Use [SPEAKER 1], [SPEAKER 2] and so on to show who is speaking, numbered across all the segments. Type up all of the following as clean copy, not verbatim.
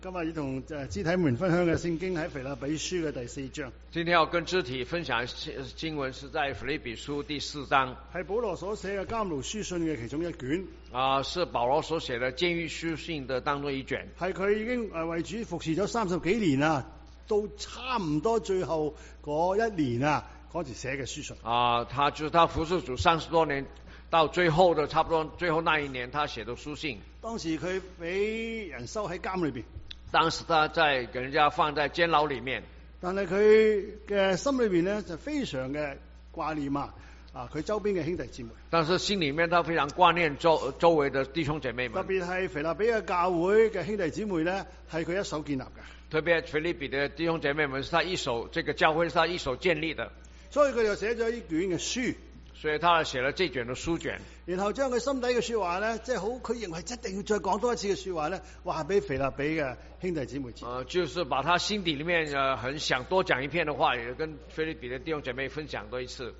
[SPEAKER 1] 今日要同肢體們分享嘅聖經喺腓立比書嘅第4章。
[SPEAKER 2] 今天要跟肢體分享經文是在腓立比書第4章，
[SPEAKER 1] 係保羅所寫嘅監牢書信嘅其中一卷。
[SPEAKER 2] 是保羅所寫的監獄書信的當中一卷。
[SPEAKER 1] 係佢已經為主服侍咗30幾年啦，到差唔多最後嗰一年嗰時寫嘅書信。
[SPEAKER 2] 他服侍主30多年，到最後的差不多最後那一年，他寫的書信。
[SPEAKER 1] 當時佢俾人收喺監裏邊。
[SPEAKER 2] 當時他在給人家放在監牢裏面，
[SPEAKER 1] 但係佢嘅心裏邊呢，就非常嘅掛念佢周邊嘅兄弟姊妹。
[SPEAKER 2] 但是心裏面他非常掛念周圍的弟兄姐妹們，
[SPEAKER 1] 特別係腓立比嘅教會嘅兄弟姊妹呢，係佢一手建立嘅。
[SPEAKER 2] 特別腓立比的弟兄姐妹們是他一手，這個教會是他一手建立的，
[SPEAKER 1] 所以佢就寫咗呢卷嘅書。
[SPEAKER 2] 所以他寫了這卷的書卷，
[SPEAKER 1] 然後將佢心底嘅說話呢，即係好，佢認為一定要再講多一次嘅說話呢，話俾腓立比嘅兄弟姊妹知。
[SPEAKER 2] 就是把他心底裏面很想多講一遍的話，也跟腓立比的弟兄姐妹分享多一次。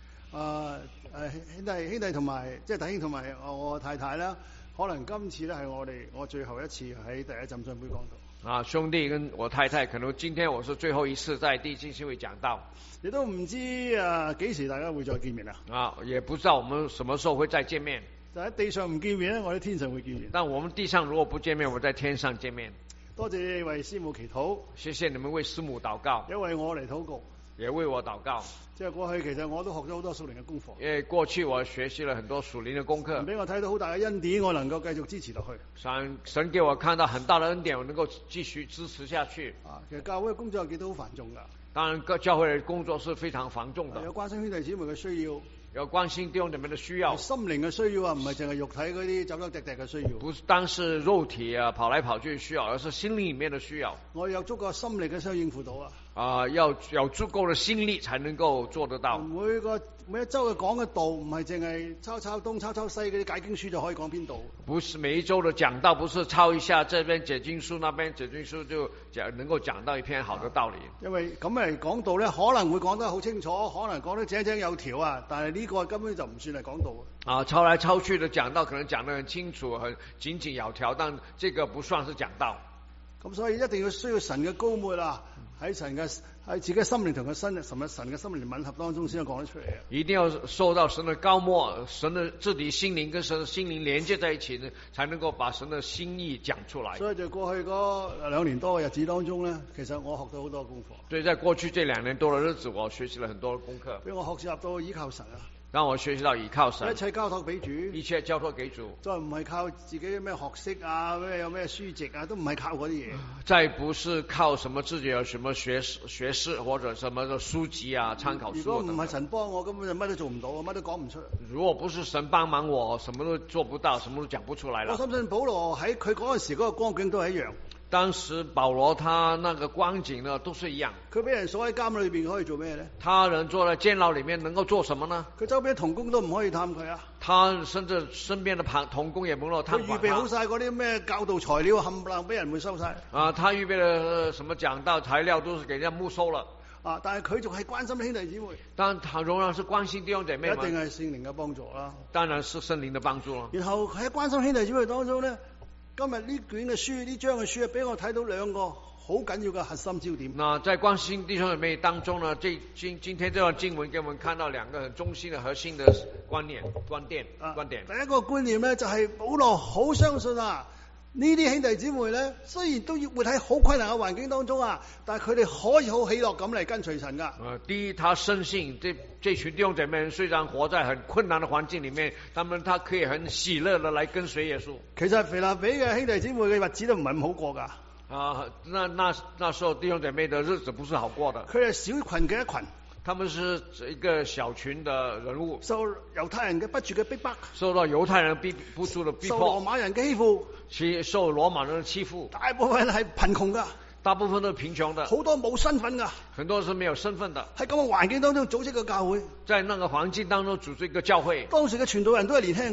[SPEAKER 1] 兄弟同埋即係弟兄同埋我太太啦，可能今次咧係我最後一次喺第一浸信會講道。
[SPEAKER 2] 兄弟跟我太太，可能今天我是最後一次在第一浸信會講道，
[SPEAKER 1] 亦都唔知幾時大家會再見面
[SPEAKER 2] 也不知道我們什麼時候會再見面。
[SPEAKER 1] 就喺地上唔見面咧，我喺天上會見面。
[SPEAKER 2] 但我們地上如果不見面，我們在天上見面。
[SPEAKER 1] 多謝你為師母祈禱，
[SPEAKER 2] 謝謝你們為師母禱告，
[SPEAKER 1] 也為我嚟禱告，
[SPEAKER 2] 也為我禱告。
[SPEAKER 1] 即係過去其實我都學咗好多屬靈嘅功課。
[SPEAKER 2] 因為過去我學習了很多屬靈的功課，
[SPEAKER 1] 俾我睇到好大嘅恩典，我能夠繼續支持落去。
[SPEAKER 2] 神給我看到很大的恩典，我能夠繼續支持下去。
[SPEAKER 1] 其實教會嘅工作係幾多好繁重噶。
[SPEAKER 2] 當然，教會嘅工作是非常繁重的，
[SPEAKER 1] 有關心兄弟姊妹嘅需要，
[SPEAKER 2] 有關心弟兄姊妹的需要，
[SPEAKER 1] 心靈嘅需要唔係淨係肉體嗰啲走走趯趯嘅需要。
[SPEAKER 2] 不是單是肉體跑來跑去需要，而是心靈裏面的需要。
[SPEAKER 1] 我有足夠心力嘅時候應付到
[SPEAKER 2] 要有足夠的心力才能夠做得到。
[SPEAKER 1] 每一周嘅講嘅道唔係淨係抄東抄西嗰啲解經書就可以講邊度。
[SPEAKER 2] 不是每一周的講道，不是抄一下這邊解經書，那邊解經書就能夠講到一篇好的道理。
[SPEAKER 1] 因為咁嚟講道咧，可能會講得好清楚，可能講得井井有條但係呢個根本就唔算係講道
[SPEAKER 2] 抄來抄去的講道可能講得很清楚，很井井有條，但這個不算是講道。
[SPEAKER 1] 咁所以一定要需要神嘅膏抹喺自己心靈同神嘅心靈吻合當中先講得出嚟。
[SPEAKER 2] 一定要受到神的膏抹，神的自己心靈跟神的心靈連接在一起呢，才能夠把神的心意講出來。
[SPEAKER 1] 所以在過去嗰2年多嘅日子當中呢，其實我學到好多功課。
[SPEAKER 2] 所以在過去這2年多的日子，我學習了很多功課，
[SPEAKER 1] 俾我學習到依靠神
[SPEAKER 2] 讓我學習到倚靠神，
[SPEAKER 1] 一切交託俾主，
[SPEAKER 2] 一切交託給主，
[SPEAKER 1] 再唔係靠自己咩學識咩有咩書籍都唔係靠嗰啲嘢。
[SPEAKER 2] 再不是靠什麼自己有什麼學識或者什麼的書籍參考書。
[SPEAKER 1] 如果唔係神幫我，根本就乜都做唔到，乜都講唔出。
[SPEAKER 2] 如果不是神幫忙我，什麼都做不到，什麼都講不出來了。
[SPEAKER 1] 我相信保羅喺佢嗰陣時嗰個光景都係一樣。
[SPEAKER 2] 當時保羅他那個光景呢，都是一樣。
[SPEAKER 1] 佢俾人鎖喺監裏邊，可以做咩呢？
[SPEAKER 2] 他人坐在監牢裏面能夠做什麼呢？
[SPEAKER 1] 佢周邊同工都唔可以探佢
[SPEAKER 2] 他甚至身邊的同工也不能夠探訪他。
[SPEAKER 1] 佢預備好晒嗰啲咩教導材料，冚唪唥俾人沒收晒。
[SPEAKER 2] 他預備了什麼講道材料都是給人家沒收了。
[SPEAKER 1] 但係佢仲係關心兄弟姊妹。
[SPEAKER 2] 但他仍然是關心弟兄姐妹。
[SPEAKER 1] 一定係聖靈嘅幫助啦。
[SPEAKER 2] 當然是聖靈的幫助啦。
[SPEAKER 1] 然後喺關心兄弟姊妹當中呢，今日呢卷嘅書，呢章嘅書俾我睇到2個好緊要嘅核心焦點。
[SPEAKER 2] 那在關心弟兄姐妹當中呢，今天這段經文給我們看到2個很中心的核心的觀點。
[SPEAKER 1] 第一個觀念呢，就係保羅好相信呢啲兄弟姊妹呢，雖然都要活喺好困難嘅環境當中但係佢哋可以好喜樂咁嚟跟隨神噶。
[SPEAKER 2] 第一，他深信這群弟兄姐妹雖然活在很困難的環境裡面，他可以很喜樂的來跟隨耶穌。其實
[SPEAKER 1] 腓立比嘅兄弟姊妹嘅日子都唔係咁好過噶。
[SPEAKER 2] 那時候弟兄姐妹的日子不是好過的。
[SPEAKER 1] 佢係小群嘅一群。
[SPEAKER 2] 他們是一個小群的人物，
[SPEAKER 1] 受猶太人嘅不住嘅逼迫，
[SPEAKER 2] 受到猶太人不住的逼迫，
[SPEAKER 1] 受羅馬人嘅欺負，
[SPEAKER 2] 受羅馬人的欺負。
[SPEAKER 1] 大部分係貧窮噶，
[SPEAKER 2] 大部分都是貧窮的，
[SPEAKER 1] 好多冇身份噶，
[SPEAKER 2] 很多是沒有身份的。
[SPEAKER 1] 喺咁嘅環境當中組織個教會，
[SPEAKER 2] 在那個環境當中組織一個教會。
[SPEAKER 1] 當時嘅傳道人都係年輕嘅，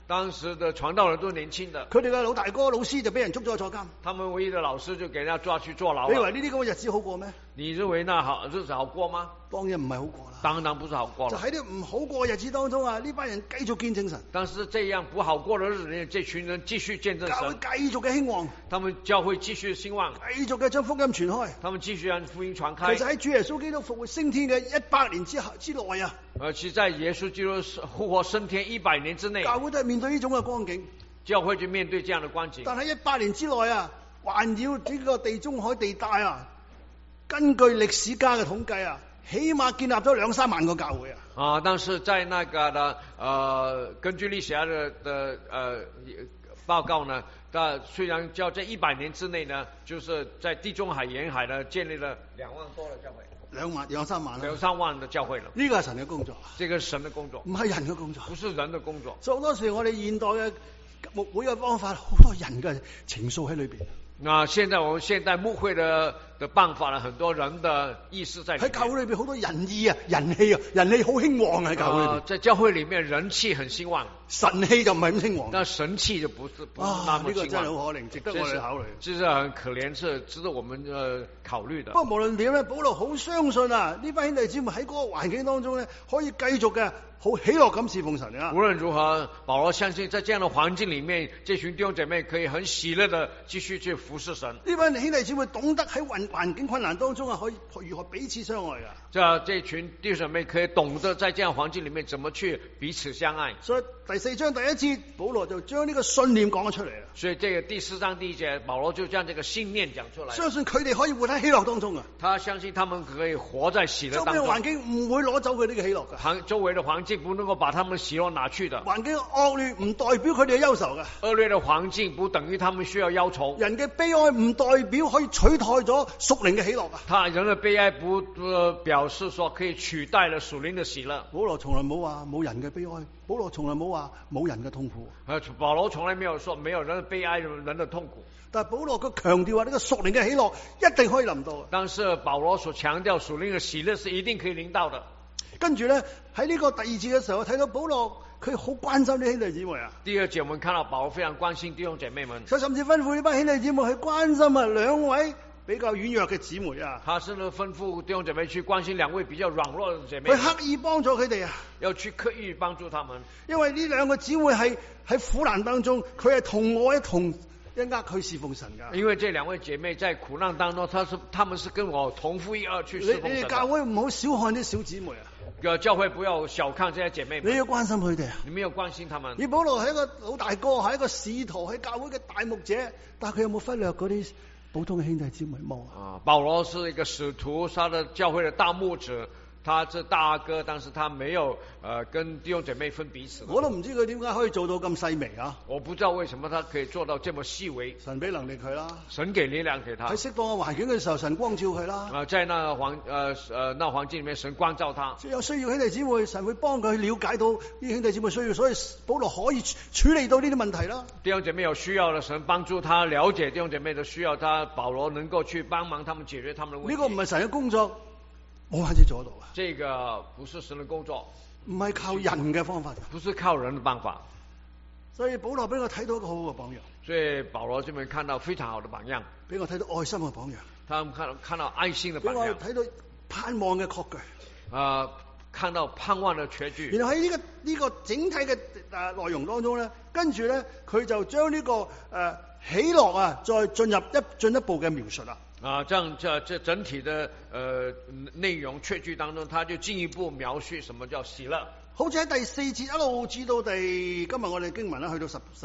[SPEAKER 2] 當時的傳道人都年輕的，
[SPEAKER 1] 佢哋嘅老大哥老師就俾人捉咗坐監。
[SPEAKER 2] 他們唯一的老師就給人家抓去坐牢了。
[SPEAKER 1] 你以為呢啲咁嘅日子好過咩？
[SPEAKER 2] 你認為那日子好過嗎？
[SPEAKER 1] 當然唔係好過啦。
[SPEAKER 2] 當然不是好過了。
[SPEAKER 1] 就喺啲唔好過嘅日子當中啊，呢班人繼續見證神。
[SPEAKER 2] 但是這樣不好過的日子裏，這群人繼續見證
[SPEAKER 1] 教會
[SPEAKER 2] 神，
[SPEAKER 1] 繼續嘅興旺，
[SPEAKER 2] 他們教會繼續興旺，
[SPEAKER 1] 繼續嘅將福音傳開。
[SPEAKER 2] 他們繼續讓福音傳
[SPEAKER 1] 其實
[SPEAKER 2] 開。
[SPEAKER 1] 喺主耶穌基督復活升天嘅100年之內啊，
[SPEAKER 2] 其實在耶穌基督復活升天100年之內，
[SPEAKER 1] 教會都係面對呢種嘅光景。
[SPEAKER 2] 教會就面對這樣的光景。
[SPEAKER 1] 但喺100年之內啊，環繞呢個地中海地帶啊，根據歷史家嘅統計啊，起碼建立咗2-3萬個教會啊。
[SPEAKER 2] 但是在那個的根據歷史家的報告呢，但雖然叫在100年之內呢，就是在地中海沿海呢建立了2萬多的教會
[SPEAKER 1] 2-3萬啦
[SPEAKER 2] ，2-3萬的教會了。
[SPEAKER 1] 呢個係神嘅工作，
[SPEAKER 2] 這個是神的工作，
[SPEAKER 1] 唔係人嘅工作。
[SPEAKER 2] 不是人的工作。
[SPEAKER 1] 所以好多時我哋現代嘅牧會嘅方法，好多人嘅情愫喺裏邊。
[SPEAKER 2] 現在我們現代牧會的辦法呢，很多人的意識在裏面。
[SPEAKER 1] 喺教會裏邊好多人意啊、人氣啊，人氣好興旺喺教會裏邊。
[SPEAKER 2] 在教會裏面人氣很興旺，
[SPEAKER 1] 神氣就唔係咁興旺。
[SPEAKER 2] 但神氣就不是那麼興旺。
[SPEAKER 1] 呢個真係好可憐，值得我哋考慮。
[SPEAKER 2] 這是很可憐，是值得我們考慮的。
[SPEAKER 1] 不過無論點咧，保羅好相信啊，呢班兄弟姊妹喺嗰個環境當中咧，可以繼續嘅好喜樂咁侍奉神啊。
[SPEAKER 2] 無論如何，保羅相信在這樣的環境裏面，這群弟兄姐妹可以很喜樂的繼續去服侍神。
[SPEAKER 1] 呢班兄弟姊妹懂得喺環境困難當中啊，可以如何彼此相愛噶。
[SPEAKER 2] 這群弟兄姐妹可以懂得在這樣環境裏面怎麼去彼此相愛。
[SPEAKER 1] 所以第4章第1節，保羅就將呢個信念講咗出嚟啦。
[SPEAKER 2] 所以這個第4章第1節，保羅就將這個信念講出來。
[SPEAKER 1] 相信佢哋可以活喺喜樂當中啊。
[SPEAKER 2] 他相信他們可以活在喜樂當中。
[SPEAKER 1] 周邊環境唔會攞走佢呢個喜樂噶。
[SPEAKER 2] 周圍的環境不能夠把他們喜樂拿去的。
[SPEAKER 1] 環境惡劣唔代表佢哋嘅憂愁噶。
[SPEAKER 2] 惡劣的環境不等於他們需要憂愁。
[SPEAKER 1] 人嘅悲哀唔代表可以取代咗屬靈嘅喜樂啊。
[SPEAKER 2] 人的悲哀不表示說可以取代了屬靈的喜樂。
[SPEAKER 1] 保羅從來冇話冇人嘅悲哀，保羅從來冇話冇人嘅痛苦。
[SPEAKER 2] 保羅從來沒有說沒有人的悲哀，人的痛苦。
[SPEAKER 1] 但係保羅佢強調話呢個屬靈嘅喜樂一定可以臨到。
[SPEAKER 2] 但是保羅所強調屬靈的喜樂是一定可以臨到的。
[SPEAKER 1] 跟住咧喺呢個第2節嘅時候，睇到保羅佢好關心啲兄弟姊妹啊。
[SPEAKER 2] 第2節我們看到保羅非常關心弟兄姐妹們，
[SPEAKER 1] 佢甚至吩咐呢班兄弟姊妹去關心啊2位比較軟弱嘅姊妹啊。
[SPEAKER 2] 他甚至吩咐弟兄姐妹去關心2位比較軟弱的姐妹，
[SPEAKER 1] 佢刻意幫助佢哋啊，
[SPEAKER 2] 要去刻意幫助他們。因
[SPEAKER 1] 為呢2個姊妹係喺苦難當中，佢係同我一同去侍奉神噶。
[SPEAKER 2] 因為這2位姐妹在苦難當中，他們是跟我同負一軛去侍奉神。
[SPEAKER 1] 你哋教會唔好小看啲小姊妹啊。
[SPEAKER 2] 教會不要小看這些姐妹們，
[SPEAKER 1] 你要關心佢哋啊！
[SPEAKER 2] 你們要關心他們。
[SPEAKER 1] 而保羅係一個老大哥，係一個使徒，係教會嘅大牧者，但係佢有冇忽略嗰啲普通嘅兄弟姊妹冇啊？
[SPEAKER 2] 保羅是一個使徒，他的教會的大牧者，他是大哥，但是他沒有跟弟兄姐妹分彼此。
[SPEAKER 1] 我都唔知佢點解可以做到咁細微啊！
[SPEAKER 2] 我不知道為什麼他可以做到這麼細微。
[SPEAKER 1] 神俾能力佢啦，
[SPEAKER 2] 神給力量給他。
[SPEAKER 1] 喺適當嘅環境嘅時候，神光照佢啦。
[SPEAKER 2] 在那環境裏面，神光照他。
[SPEAKER 1] 有需要兄弟姊妹，神會幫佢了解到啲兄弟姊妹需要，所以保羅可以處理到呢啲問題啦。
[SPEAKER 2] 弟兄姐妹有需要的，神幫助他了解弟兄姐妹的需要，保羅能夠去幫忙他們解決他們的問題。
[SPEAKER 1] 呢個唔係神嘅工作，冇法子做到啊！
[SPEAKER 2] 這個不是神的工作，
[SPEAKER 1] 唔係靠人嘅方法，
[SPEAKER 2] 不是靠人的辦法。
[SPEAKER 1] 所以保羅俾我睇到一個好好嘅榜樣。
[SPEAKER 2] 所以保羅這邊看到非常好的榜樣，
[SPEAKER 1] 俾我睇到愛心嘅榜樣。
[SPEAKER 2] 他們看到愛心的榜樣，
[SPEAKER 1] 俾我睇到盼望嘅確據。
[SPEAKER 2] 看到盼望的確據。
[SPEAKER 1] 然後喺呢個整體嘅內容當中咧，跟住咧佢就將呢個喜樂啊，再進一步嘅描述啦。
[SPEAKER 2] 這整體的內容確據當中，他就進一步描述什麼叫喜樂。好似喺第4節一路至到今日我哋經文啦，去到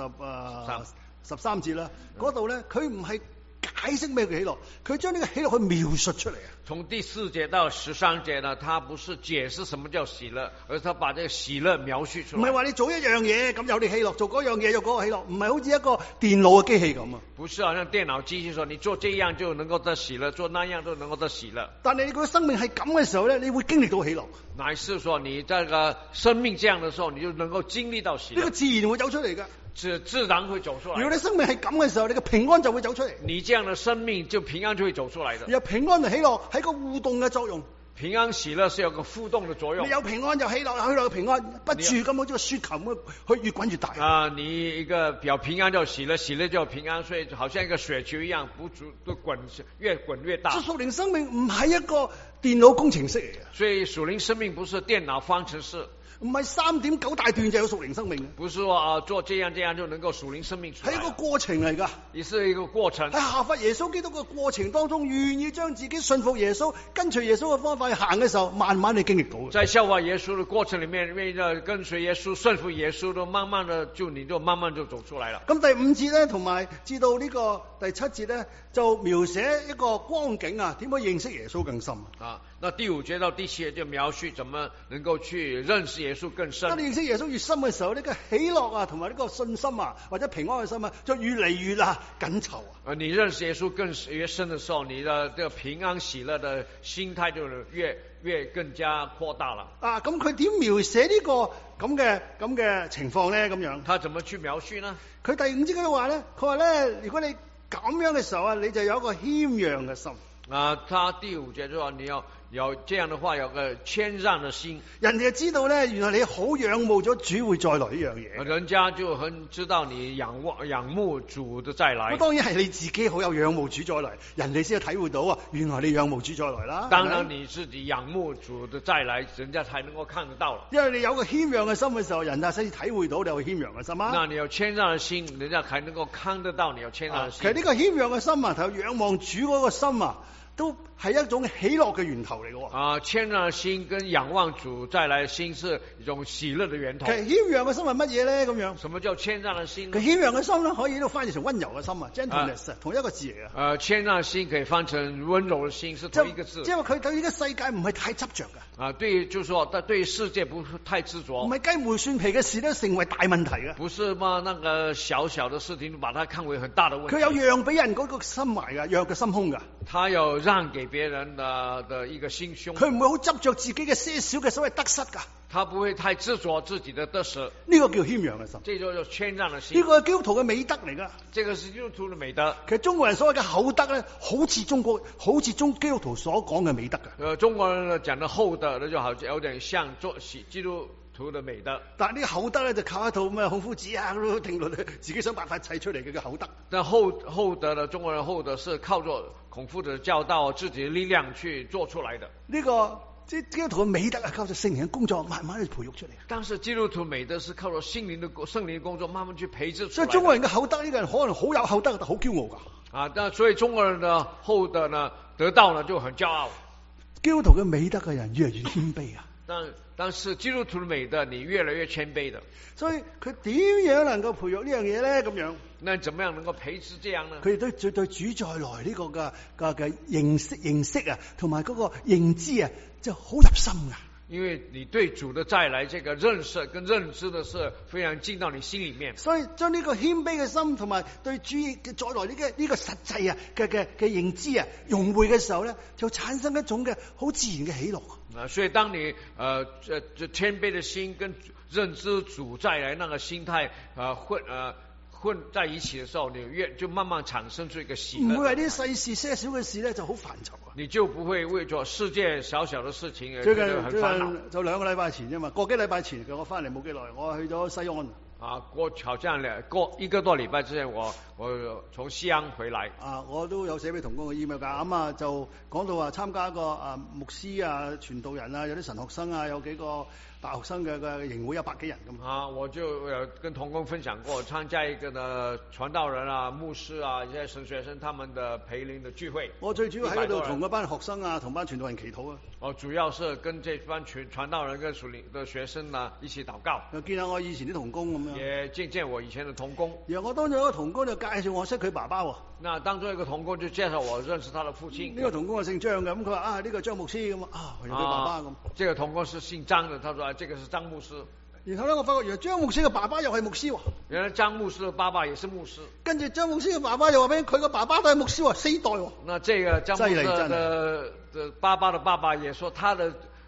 [SPEAKER 2] 13節啦，嗰度咧佢唔係解釋咩叫喜樂，佢將呢個喜樂去描述出嚟啊。從第4節到13節呢，他不是解釋什麼叫喜樂，而是他把這個喜樂描述出來。唔係話你做一樣嘢咁有啲喜樂，做嗰樣嘢有嗰個喜樂，唔係好似一個電腦嘅機器咁啊。不是好像電腦機器說你做這樣就能夠得喜樂，做那樣就能夠得喜樂。但係你個生命係咁嘅時候咧，你會經歷到喜樂。乃是說你這個生命這樣的時候，你就能夠經歷到喜樂。呢個自然會走出嚟㗎。自然會走出來。如果你生命係咁嘅時候，你嘅平安就會走出嚟。你這樣的生命就平安就會走出來的。而平安同喜樂係個互動嘅作用。 平安喜樂是有個互動的作用。
[SPEAKER 1] 你有平安就喜樂，有喜樂嘅平安，不住咁好似個雪球咁，佢越滾越大。
[SPEAKER 2] 啊，你一個有平安就喜樂，喜樂就有平安，所以好像一個雪球一樣，不住都越滾越大。
[SPEAKER 1] 屬靈生命唔係一個電腦工程式嚟嘅，
[SPEAKER 2] 所以屬靈生命不是電腦方程式。
[SPEAKER 1] 唔係3.9大段就有屬靈生命，
[SPEAKER 2] 不是說做這樣就能夠屬靈生命出來，
[SPEAKER 1] 係一個過程嚟㗎，
[SPEAKER 2] 也是一個過程。
[SPEAKER 1] 喺效法耶穌基督嘅過程當中，願意將自己信服耶穌、跟隨耶穌嘅方法去行嘅時候，慢慢你經歷到。
[SPEAKER 2] 在效法耶穌嘅過程裡面，為咗跟隨耶穌、順服耶穌，都慢慢的你就慢慢就走出來了。
[SPEAKER 1] 咁第5節咧，同埋至到呢個第7節咧，就描寫一個光景啊，點樣認識耶穌更深
[SPEAKER 2] 啊？那第5節到第7節就描述怎麼能夠去認識耶穌更深。
[SPEAKER 1] 當你認識耶穌越深嘅時候，呢個喜樂啊，同埋呢個信心啊，或者平安嘅心啊，就越嚟越緊湊啊。
[SPEAKER 2] 你認識耶穌越深嘅時候，你的這個平安喜樂的心態就越更加擴大了。
[SPEAKER 1] 啊，咁佢點描寫呢個咁嘅情況咧？咁樣，
[SPEAKER 2] 他怎麼去描述呢？
[SPEAKER 1] 佢第5節嗰度話咧，佢話咧，如果你咁樣嘅時候啊，你就有一個謙讓嘅心。
[SPEAKER 2] 啊，他第5節就話你要有這樣的話，有個謙讓的心。
[SPEAKER 1] 人哋就知道咧，原來你好仰慕咗主會再來呢樣嘢。
[SPEAKER 2] 人家就很知道你仰慕主的再來。
[SPEAKER 1] 當然係你自己好有仰慕主再來，人哋先體會到啊，原來你仰慕主再來啦。
[SPEAKER 2] 當然你自己仰慕主的再來，人家才能夠看得到了。
[SPEAKER 1] 因為你有個謙讓嘅心嘅時候，人家先體會到你有謙讓嘅心啊。
[SPEAKER 2] 那你有謙讓嘅心，人家才能夠看得到你有謙讓嘅心。
[SPEAKER 1] 其實呢個謙讓嘅心啊，同仰望主嗰個心啊，都係一種喜樂嘅源頭嚟嘅。
[SPEAKER 2] 啊，謙讓心跟仰望主再來心是一種喜樂的源頭。
[SPEAKER 1] 其實謙讓嘅心係乜嘢咧？咁樣，
[SPEAKER 2] 什麼叫謙讓嘅心？
[SPEAKER 1] 佢謙讓嘅心咧，可以都翻譯成溫柔嘅心啊 ，gentleness，同一個字嚟嘅。
[SPEAKER 2] 謙讓心可以翻成溫柔嘅心，是同一個字。
[SPEAKER 1] 即係佢對呢個世界唔係太執着嘅。
[SPEAKER 2] 啊，對，就是說，他對世界不太執着。
[SPEAKER 1] 唔係雞毛蒜皮嘅事都成為大問題嘅。
[SPEAKER 2] 不是嘛？那個小小的事情，把它看為很大的問題。
[SPEAKER 1] 佢有讓俾人嗰個心懷噶，讓嘅心胸噶。
[SPEAKER 2] 他有讓給別人的一個心胸。
[SPEAKER 1] 佢唔會好執着自己嘅些少嘅所謂得失噶。
[SPEAKER 2] 他不會太執着自己的得失。
[SPEAKER 1] 呢個叫謙讓嘅心。
[SPEAKER 2] 這就叫謙讓的心。
[SPEAKER 1] 呢個係基督徒嘅美德嚟噶。
[SPEAKER 2] 這個是基督徒的美德。
[SPEAKER 1] 其實中國人所謂嘅厚德咧，好似基督徒所講嘅美德噶。
[SPEAKER 2] 中國人講的厚德，那就好有點像基督徒的美德。
[SPEAKER 1] 但係呢個厚德咧，就靠一套咩孔夫子啊定律，自己想辦法砌出嚟嘅厚德。
[SPEAKER 2] 但厚德呢，中國人厚德是靠着孔夫子的教導，自己的力量去做出來的。
[SPEAKER 1] 呢個基督徒嘅美德啊，靠着聖靈嘅工作慢慢去培育出嚟。
[SPEAKER 2] 但是基督徒美德是靠着聖靈的工作慢慢去培植出來的。
[SPEAKER 1] 所以中國人嘅厚德，呢個人可能好有厚德，但好驕傲噶。
[SPEAKER 2] 啊，但所以中國人的厚德呢，得到呢就很驕傲。
[SPEAKER 1] 基督徒嘅美德嘅人越嚟越謙卑啊。
[SPEAKER 2] 但是基督徒的美德，你越來越謙卑的。
[SPEAKER 1] 所以佢點樣能夠培育呢樣嘢咧？咁樣，
[SPEAKER 2] 那怎麼樣能夠培植這樣呢？
[SPEAKER 1] 佢哋對主再來呢個嘅認識啊，同埋嗰個認知啊，就好入心噶。
[SPEAKER 2] 因為你對主的再來這個認識跟認知的是非常進到你心裏面，所以
[SPEAKER 1] 將呢個謙卑嘅心同埋對主嘅再來呢個實際啊嘅認知啊融匯嘅時候咧，就產生一種嘅好自然嘅喜樂
[SPEAKER 2] 啊。所以當你謙卑的心跟認知主再來那個心態混在一起的時候，你就慢慢產生出一個喜樂。
[SPEAKER 1] 唔會為啲細事些少嘅事咧就好煩躁啊。
[SPEAKER 2] 你就不會為咗世界小小的事情而
[SPEAKER 1] 最
[SPEAKER 2] 覺得很煩惱。
[SPEAKER 1] 就2個禮拜前啫嘛，個幾禮拜前我翻嚟冇幾耐，我去咗西安。
[SPEAKER 2] 啊，好像一個多禮拜之前，我從西安回來。啊，
[SPEAKER 1] 我都有寫俾同工嘅 email 㗎，咁啊就講到話參加一個牧師啊、傳道人啊、有啲神學生啊、有幾個大學生嘅營會100幾人咁。
[SPEAKER 2] 啊，我就跟同工分享過，參加一個呢傳道人啊、牧師啊、一些神學生他們的培靈的聚會。
[SPEAKER 1] 我最主要喺度同嗰班學生啊、同班傳道人祈禱啊。
[SPEAKER 2] 我主要是跟這班傳道人跟屬靈的學生呢一起禱告。
[SPEAKER 1] 又見下我以前啲同工咁樣。
[SPEAKER 2] 也見我以前的同工。
[SPEAKER 1] 然後我當中有一個同工就介紹我識佢爸爸喎。
[SPEAKER 2] 那當中一個同工就介紹我認識他的父親。
[SPEAKER 1] 呢個同工係姓張嘅，咁佢話呢個張牧師咁啊，係佢爸爸咁。
[SPEAKER 2] 這個同工是姓張的，他說這個是張牧師。
[SPEAKER 1] 然後咧，我發覺原來張牧師嘅爸爸又係牧師喎。
[SPEAKER 2] 原來張牧師嘅爸爸也是牧師。跟住
[SPEAKER 1] 張牧師嘅爸爸又話俾佢個爸爸都係牧師喎，4代喎。
[SPEAKER 2] 那這個張牧師的爸爸的爸爸也說他的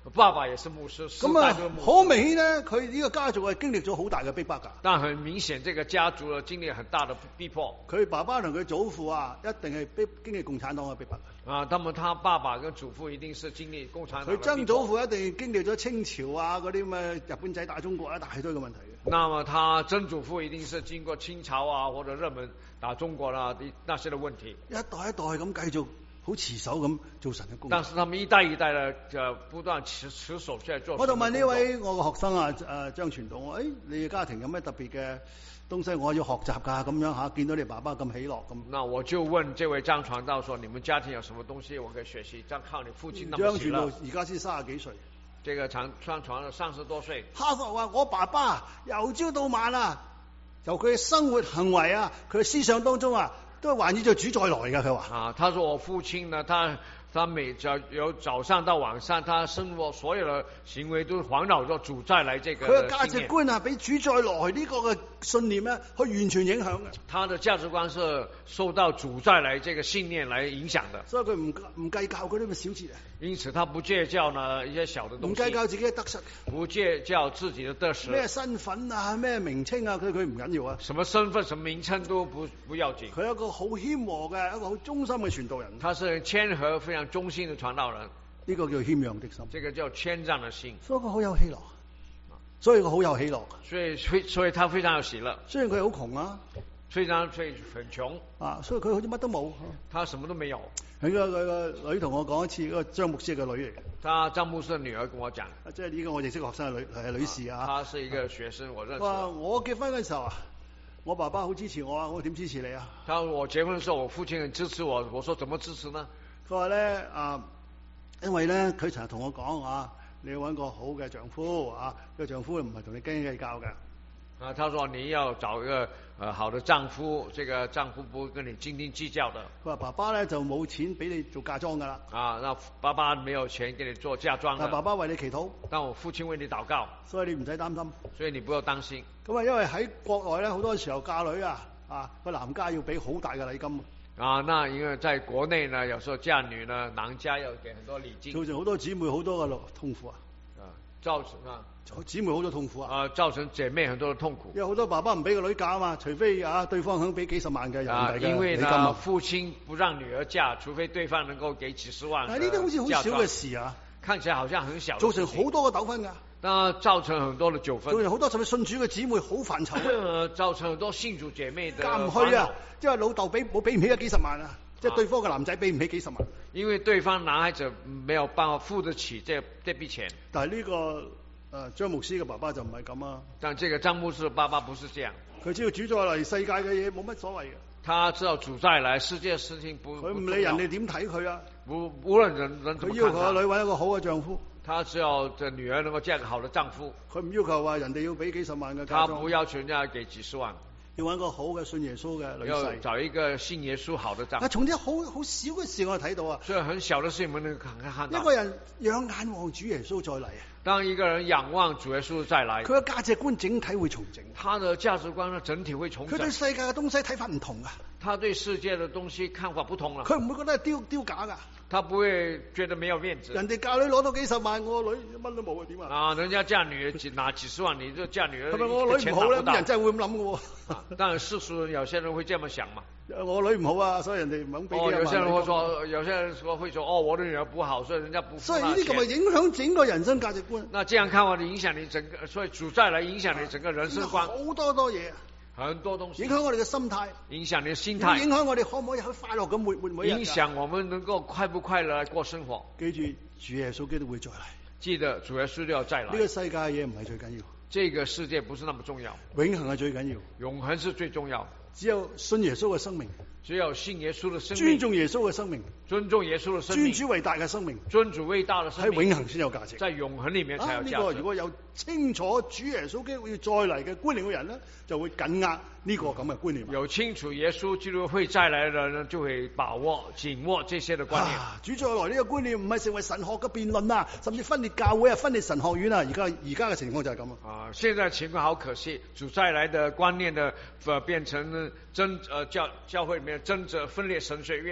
[SPEAKER 2] 爸爸也是牧師，世
[SPEAKER 1] 咁啊
[SPEAKER 2] 代都是牧師。
[SPEAKER 1] 好明顯咧，佢呢個家族係經歷咗好大嘅逼迫㗎。
[SPEAKER 2] 但很明顯，這個家族呢經歷很大的逼迫。
[SPEAKER 1] 佢爸爸同佢祖父啊，一定係經歷共產黨嘅逼迫。
[SPEAKER 2] 啊，他爸爸跟祖父一定是經歷共產黨的逼迫。
[SPEAKER 1] 佢曾祖父一定經歷咗清朝啊嗰啲咁嘅日本仔打中國一大堆嘅問題嘅。
[SPEAKER 2] 那麼他曾祖父一定是經過清朝啊或者日本打中國啦那些的問題。
[SPEAKER 1] 一代一代咁繼續好持守咁做神嘅工作。
[SPEAKER 2] 但是他們一代一代的不斷持守在做。
[SPEAKER 1] 我就問呢位我嘅學生啊，張傳道，我你嘅家庭有咩特別嘅東西我要學習㗎？咁樣嚇，見到你爸爸咁喜樂咁。
[SPEAKER 2] 那我就問這位張傳道說：你們家庭有什麼東西我可以學習？這樣靠你父親那麼喜樂。
[SPEAKER 1] 張傳道而家先30幾歲。
[SPEAKER 2] 這個張傳道30多歲。
[SPEAKER 1] 哈佛話：我爸爸由朝到晚啊，由佢嘅生活行為啊，佢嘅思想當中啊，都係環繞住主再來㗎。佢話
[SPEAKER 2] 啊，他說我父親呢，他由早上到晚上，他生活所有的行為都環繞着主再來這個。
[SPEAKER 1] 佢嘅價值觀啊，俾主再來呢個嘅信念咧，去完全影響嘅。
[SPEAKER 2] 他的價值觀是受到主再來這個信念來影響的。
[SPEAKER 1] 所以佢唔計較嗰啲咁嘅小節啊。
[SPEAKER 2] 因此他不計較呢一些小的東西。
[SPEAKER 1] 唔計較自己嘅得失。
[SPEAKER 2] 不計較自己的得失。
[SPEAKER 1] 咩身份啊，咩名稱啊，佢唔緊要啊。
[SPEAKER 2] 什麼身份、什麼名稱都不要緊。
[SPEAKER 1] 佢係一個好謙和嘅，一個好忠心嘅傳道人。
[SPEAKER 2] 他是謙和、非常忠心的傳道人。
[SPEAKER 1] 呢個叫謙讓的心。
[SPEAKER 2] 這個叫謙讓的心。
[SPEAKER 1] 所以佢好有喜樂。所以佢好有喜樂。
[SPEAKER 2] 所以他非常有喜樂。
[SPEAKER 1] 雖然佢好窮啊。
[SPEAKER 2] 非常很窮。
[SPEAKER 1] 啊，所以佢好似乜都冇。
[SPEAKER 2] 他什麼都沒有。
[SPEAKER 1] 佢個女同我講一次，嗰個張牧師嘅女嚟嘅。
[SPEAKER 2] 他張牧師嘅女兒跟我講。
[SPEAKER 1] 即係呢個我認識嘅學生係女士啊。
[SPEAKER 2] 她是一個學生，我認識。
[SPEAKER 1] 我結婚嘅時候啊，我爸爸好支持我啊，我點支持你啊？
[SPEAKER 2] 他說我結婚嘅時候，我父親很支持我。我說怎麼支持呢？
[SPEAKER 1] 佢話咧因為咧佢成日同我講啊，你要揾個好嘅丈夫啊，個丈夫唔係同你斤斤計較嘅。
[SPEAKER 2] 啊，他說你要找一個好的丈夫，這個丈夫不會跟你斤斤計較的。
[SPEAKER 1] 佢話爸爸咧就冇錢俾你做嫁妝噶啦。
[SPEAKER 2] 啊，那爸爸沒有錢給你做嫁妝。
[SPEAKER 1] 但爸爸為你祈禱。
[SPEAKER 2] 但我父親為你禱告。
[SPEAKER 1] 所以你唔使擔心。
[SPEAKER 2] 所以你不要擔心。
[SPEAKER 1] 咁啊，因為喺國內咧好多時候嫁女個男家要俾好大嘅禮金。
[SPEAKER 2] 啊，那因為在國內呢，有時候嫁女呢，男家要給很多禮金。
[SPEAKER 1] 造成好多姊妹好多嘅痛苦啊。
[SPEAKER 2] 造成
[SPEAKER 1] 姊妹好多痛苦啊！
[SPEAKER 2] 造成姐妹很多的痛苦。
[SPEAKER 1] 因為好多爸爸唔俾個女嫁啊嘛，除非對方肯俾幾十萬嘅人民幣嘅禮金。
[SPEAKER 2] 因為呢，父親不讓女兒嫁，除非對方能夠給幾十萬。
[SPEAKER 1] 呢啲好似好少嘅事啊，
[SPEAKER 2] 看起來好像很小。
[SPEAKER 1] 造成好多嘅糾紛㗎。
[SPEAKER 2] 那造成很多的糾紛。
[SPEAKER 1] 造成好多甚至信主嘅姊妹好煩愁。
[SPEAKER 2] 造成很多信主姐妹的
[SPEAKER 1] 嫁唔去啊，即係老豆冇俾唔起幾十萬啊，即係對方嘅男仔俾唔起幾十萬。
[SPEAKER 2] 因為對方男孩子沒有辦法付得起這筆錢。
[SPEAKER 1] 但係呢個張牧師嘅爸爸就唔係咁啊。
[SPEAKER 2] 但這個張牧師的爸爸不是這樣。
[SPEAKER 1] 佢知道主再嚟，世界嘅嘢冇乜所謂嘅。
[SPEAKER 2] 他知道主再來，世界事情不。
[SPEAKER 1] 佢唔理人哋點睇佢啊。
[SPEAKER 2] 無論人怎麼看他。佢
[SPEAKER 1] 要求個女揾一個好嘅丈夫。
[SPEAKER 2] 他只要這女兒能夠嫁個好的丈夫。
[SPEAKER 1] 佢唔要求話人哋要俾幾十萬嘅嫁妝。
[SPEAKER 2] 他不要求人家給幾十萬。
[SPEAKER 1] 要揾個好嘅信耶穌嘅女婿。
[SPEAKER 2] 要找一個信耶穌好的丈夫。
[SPEAKER 1] 從啲好少嘅事我睇到啊。
[SPEAKER 2] 所以很小的事情我們能看到。
[SPEAKER 1] 一個人仰眼望主耶穌再嚟啊。
[SPEAKER 2] 當一個人仰望主耶穌再來，
[SPEAKER 1] 佢嘅價值觀整體會重整。
[SPEAKER 2] 他的價值觀呢整體會重整。
[SPEAKER 1] 佢對世界嘅東西睇法唔同啊。
[SPEAKER 2] 他對世界的東西看法不同了。
[SPEAKER 1] 佢唔會覺得係丟架噶。
[SPEAKER 2] 他不會覺得沒有面子。
[SPEAKER 1] 人哋嫁女攞到幾十萬，我個女乜都冇啊，點啊？
[SPEAKER 2] 啊，人家嫁女拿幾十萬，你就嫁女兒。
[SPEAKER 1] 係咪我個女唔好咧？啲人真係會咁諗噶。
[SPEAKER 2] 當然世俗人有些人會這麼想嘛。
[SPEAKER 1] 我女唔好啊，所以人哋唔肯俾幾萬。
[SPEAKER 2] 有些人會說，有些人會說，我的女兒不好，所以人家不付。
[SPEAKER 1] 所以呢啲咁咪影響整個人生價值觀。
[SPEAKER 2] 那這樣看法，影響你整個，所以主再來影響你整個人生觀。
[SPEAKER 1] 好多嘢。
[SPEAKER 2] 很多東西
[SPEAKER 1] 影響我哋嘅心態，
[SPEAKER 2] 影響你嘅心態，
[SPEAKER 1] 影響我哋可唔可以去快樂咁活每日。
[SPEAKER 2] 影響我們能夠快不快樂來過生活。
[SPEAKER 1] 記住，主耶穌基督會再來。
[SPEAKER 2] 記得主耶穌都要再來。
[SPEAKER 1] 呢個世界嘅嘢唔係最緊要，
[SPEAKER 2] 這個世界不是那麼重要，
[SPEAKER 1] 永恆係最緊要，
[SPEAKER 2] 永恆是最重要。
[SPEAKER 1] 只有信耶穌嘅生命，
[SPEAKER 2] 只有信耶穌嘅生命，
[SPEAKER 1] 尊重耶穌嘅生命，
[SPEAKER 2] 尊重耶穌嘅生命，
[SPEAKER 1] 尊主偉大嘅生命，
[SPEAKER 2] 尊主偉大嘅生命，
[SPEAKER 1] 喺永恆先有價值，
[SPEAKER 2] 在永恆裏面才有價值。
[SPEAKER 1] 呢個如果有清楚主耶穌基督要再嚟嘅觀念嘅人呢，就會緊握呢個咁嘅觀念。
[SPEAKER 2] 有清楚耶穌基督會再來嘅人，就會把握緊握這些嘅觀念。
[SPEAKER 1] 主再來呢個觀念唔係成為神學嘅辯論啊，甚至分裂教會啊，分裂神學院啊。而家嘅情況就係咁啊。
[SPEAKER 2] 現在情況好可惜，主再來的觀念的變成教會裏面爭執分裂神學院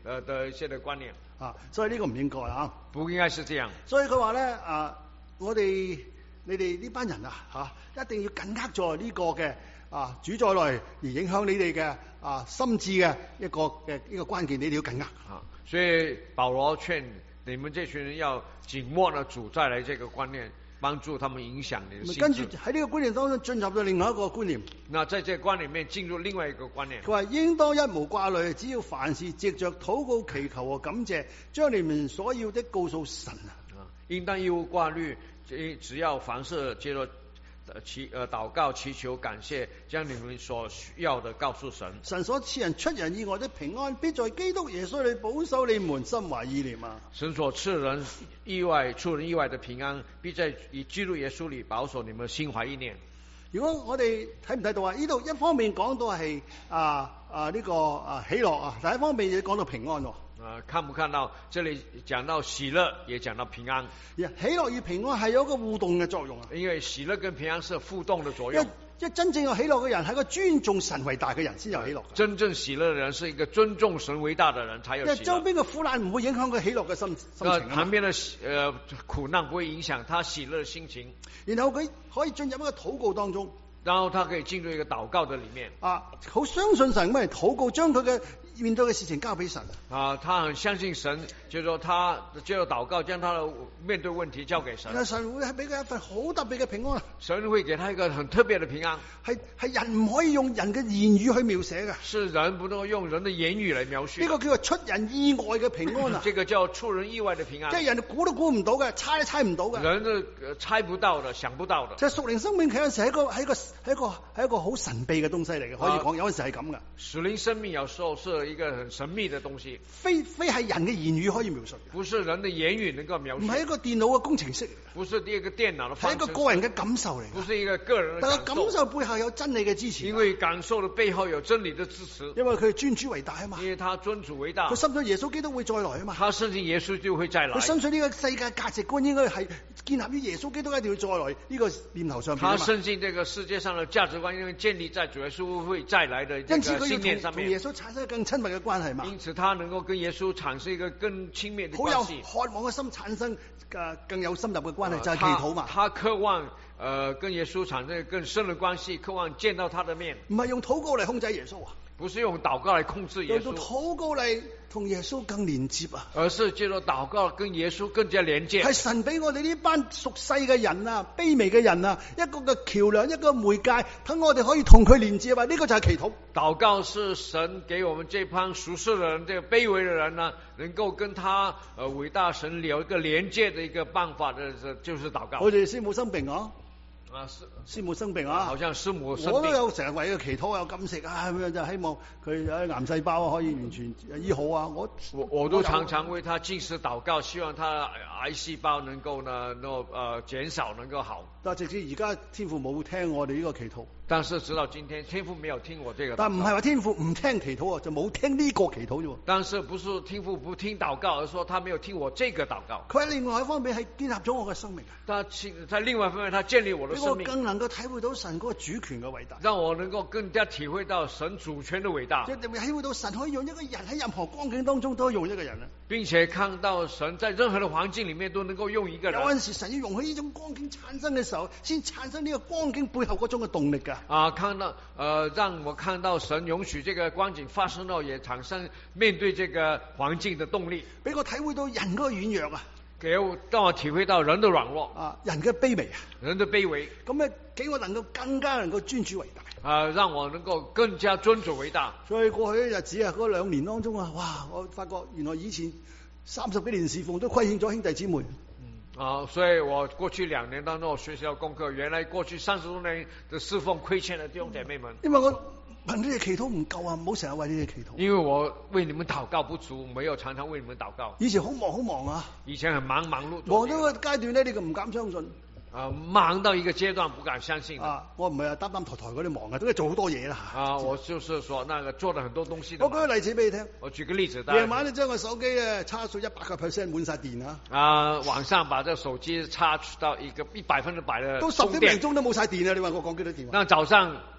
[SPEAKER 2] 的一些的觀念
[SPEAKER 1] 啊，所以呢個唔應該啊，
[SPEAKER 2] 不應該是這樣。
[SPEAKER 1] 所以佢話咧你哋呢班人一定要緊握在呢個嘅主再來而影響你哋嘅心智嘅一個關鍵，你哋要緊握
[SPEAKER 2] 啊。所以保羅勸你們這群人要緊握呢主再來這個觀念，幫助他們影響你的心智。
[SPEAKER 1] 跟住喺呢個觀念當中進入到另外一個觀念。
[SPEAKER 2] 那在這個觀念裡面進入另外一個觀念。
[SPEAKER 1] 佢話應當一無掛慮，只要凡事藉着禱告祈求和感謝，將你們所要的告訴神啊。
[SPEAKER 2] 應當一無掛慮，只要凡事藉着禱告祈求感謝，將你們所需要的告訴神。
[SPEAKER 1] 神所賜人出人意外的平安，必在基督耶穌裏保守你們心懷意念啊。
[SPEAKER 2] 神所賜人出人意外的平安，必在基督耶穌裏保守你們心懷意念。
[SPEAKER 1] 如果我哋睇唔睇到啊？呢度一方面講到係呢個喜樂啊，第一方面亦講到平安喎。
[SPEAKER 2] 看不看到？這裏講到喜樂，也講到平安。
[SPEAKER 1] 喜樂與平安係有一個互動嘅作用啊。
[SPEAKER 2] 因為喜樂跟平安是互動的作用。
[SPEAKER 1] 即係真正有喜樂嘅人係個尊重神為大嘅人先有喜樂。
[SPEAKER 2] 真正喜樂嘅人是一個尊重神為大嘅人才有喜樂。
[SPEAKER 1] 周邊嘅苦難唔會影響佢喜樂嘅心情啊。
[SPEAKER 2] 旁邊嘅苦難不會影響他喜樂嘅心情。
[SPEAKER 1] 然後佢可以進入一個禱告當中。
[SPEAKER 2] 然後他可以進入一個禱告的裏面。
[SPEAKER 1] 好相信神，咁嚟禱告，將佢嘅面對嘅事情交俾神。
[SPEAKER 2] 他很相信神，就是說他就禱告，將他的面對問題交給神。
[SPEAKER 1] 神會係俾佢一份好特別嘅平安。
[SPEAKER 2] 神會給他一個很特別的平安。
[SPEAKER 1] 係人唔可以用人嘅言語去描寫嘅。
[SPEAKER 2] 是人不能夠用人的言語嚟描述。
[SPEAKER 1] 呢個叫做出人意外嘅平安啊！
[SPEAKER 2] 這個叫出人意外的平安。
[SPEAKER 1] 即係人估都估唔到嘅，猜都猜唔到嘅。
[SPEAKER 2] 人都猜不到的，想不到的。
[SPEAKER 1] 即係屬靈生命，佢有陣時係一個好神秘嘅東西嚟嘅，可以講有陣時係咁嘅。
[SPEAKER 2] 屬靈生命有時候是一個很神秘的東西，
[SPEAKER 1] 非係人嘅言語可以描述嘅。
[SPEAKER 2] 不是人的言語能夠描述。
[SPEAKER 1] 唔係一個電腦嘅工程式，
[SPEAKER 2] 不是一個電腦的方程式。
[SPEAKER 1] 係一個個人嘅感受嚟。
[SPEAKER 2] 不是一個個人嘅感受。
[SPEAKER 1] 但係感受背後有真理嘅支持。
[SPEAKER 2] 因為感受的背後有真理的支持。
[SPEAKER 1] 因為佢尊主為大啊嘛。
[SPEAKER 2] 因為他尊主為大。
[SPEAKER 1] 佢深信耶穌基督會再來啊嘛。
[SPEAKER 2] 他相信耶穌就會再來。
[SPEAKER 1] 佢相信呢個世界價值觀應該係建立於耶穌基督一定要再來呢個念頭上邊。
[SPEAKER 2] 他相信這個世界上的價值觀應該建立在主耶穌會再來的這個信念上面。
[SPEAKER 1] 因此佢要同耶穌產生更親密嘅關係嘛。
[SPEAKER 2] 因此他能夠跟耶穌產生一個更親密的關係。
[SPEAKER 1] 好有渴望嘅心產生更有深入嘅關係，就係祈禱嘛。
[SPEAKER 2] 他渴望跟耶穌產生更深的關係，渴望見到他的面。
[SPEAKER 1] 唔係用禱告嚟控制耶穌啊。
[SPEAKER 2] 不是用禱告來控制耶穌，
[SPEAKER 1] 用禱告嚟同耶穌更連接啊！
[SPEAKER 2] 而是借助禱告跟耶穌更加連接。
[SPEAKER 1] 係神俾我哋呢班屬世嘅人啊、卑微嘅人啊，一個嘅橋梁、一個媒介，等我哋可以同佢連接啊！呢個就係祈禱。
[SPEAKER 2] 禱告是神給我們這班屬世的人、這個卑微的人呢，能夠跟他偉大神有一個連接的一個辦法的，就是禱告。
[SPEAKER 1] 我哋師母生病啊！師母生病啊！
[SPEAKER 2] 好像師母生病，
[SPEAKER 1] 我都有成日為佢祈禱，有禁食啊，咁樣就希望佢癌細胞可以完全醫好啊！
[SPEAKER 2] 我都常常為他禁食禱告，希望他癌細胞能夠減少，能夠好。
[SPEAKER 1] 但直至而家天父冇聽我哋呢個祈禱。
[SPEAKER 2] 但是直到今天，天父沒有聽我這個禱告。
[SPEAKER 1] 但唔係話天父唔聽祈禱啊，就冇聽呢個祈禱啫。
[SPEAKER 2] 但是不是天父不聽禱告，而是說他沒有聽我這個禱告。
[SPEAKER 1] 佢喺另外一方面係建立咗我嘅生命。
[SPEAKER 2] 他在另外一方面，他建立我的生命。
[SPEAKER 1] 我更能夠體會到神嗰個主權嘅偉大。
[SPEAKER 2] 讓我能夠更加體會到神主權的偉大。
[SPEAKER 1] 即係體會到神可以用一個人喺任何光景當中都用一個人啊。
[SPEAKER 2] 並且看到神在任何的環境裡面都能夠用一個人。
[SPEAKER 1] 有陣時神要容許呢種光景產生嘅時候，先產生呢個光景背後嗰種嘅動力㗎。
[SPEAKER 2] 看到讓我看到神容許這個光景發生到，也產生面對這個環境的動力。
[SPEAKER 1] 俾我體會到人嗰個軟弱啊。
[SPEAKER 2] 讓我體會到人的軟弱
[SPEAKER 1] 啊，人嘅卑微啊，
[SPEAKER 2] 人的卑微。
[SPEAKER 1] 咁咧，俾我能夠更加能夠尊主為大。
[SPEAKER 2] 讓我能夠更加尊主為大。
[SPEAKER 1] 所以過去嘅日子啊，嗰2年當中啊，哇！我發覺原來以前30幾年侍奉都虧欠咗兄弟姊妹。
[SPEAKER 2] 所以我過去2年當中我學習功課，原來過去30多年的侍奉虧欠了弟兄姐妹們。
[SPEAKER 1] 因為我憑你哋祈禱唔夠啊，唔好成日為你哋祈禱。
[SPEAKER 2] 因為我為你們禱告不足，沒有常常為你們禱告。
[SPEAKER 1] 以前好忙啊，
[SPEAKER 2] 以前很忙碌，
[SPEAKER 1] 忙到個階段咧，你就唔敢相信。
[SPEAKER 2] 忙到一個階段不敢相信。
[SPEAKER 1] 我唔係擔抬嗰啲忙啊，都係做好多嘢啦。
[SPEAKER 2] 我就是說那個做了很多東西。
[SPEAKER 1] 我舉個例子俾你聽。
[SPEAKER 2] 我舉個例子。
[SPEAKER 1] 夜晚你將個手機插數100%滿晒電啊。
[SPEAKER 2] 晚上把這手機插到一個100%的。
[SPEAKER 1] 都10點鐘都冇晒電啊！你話我講幾多電話？
[SPEAKER 2] 那早上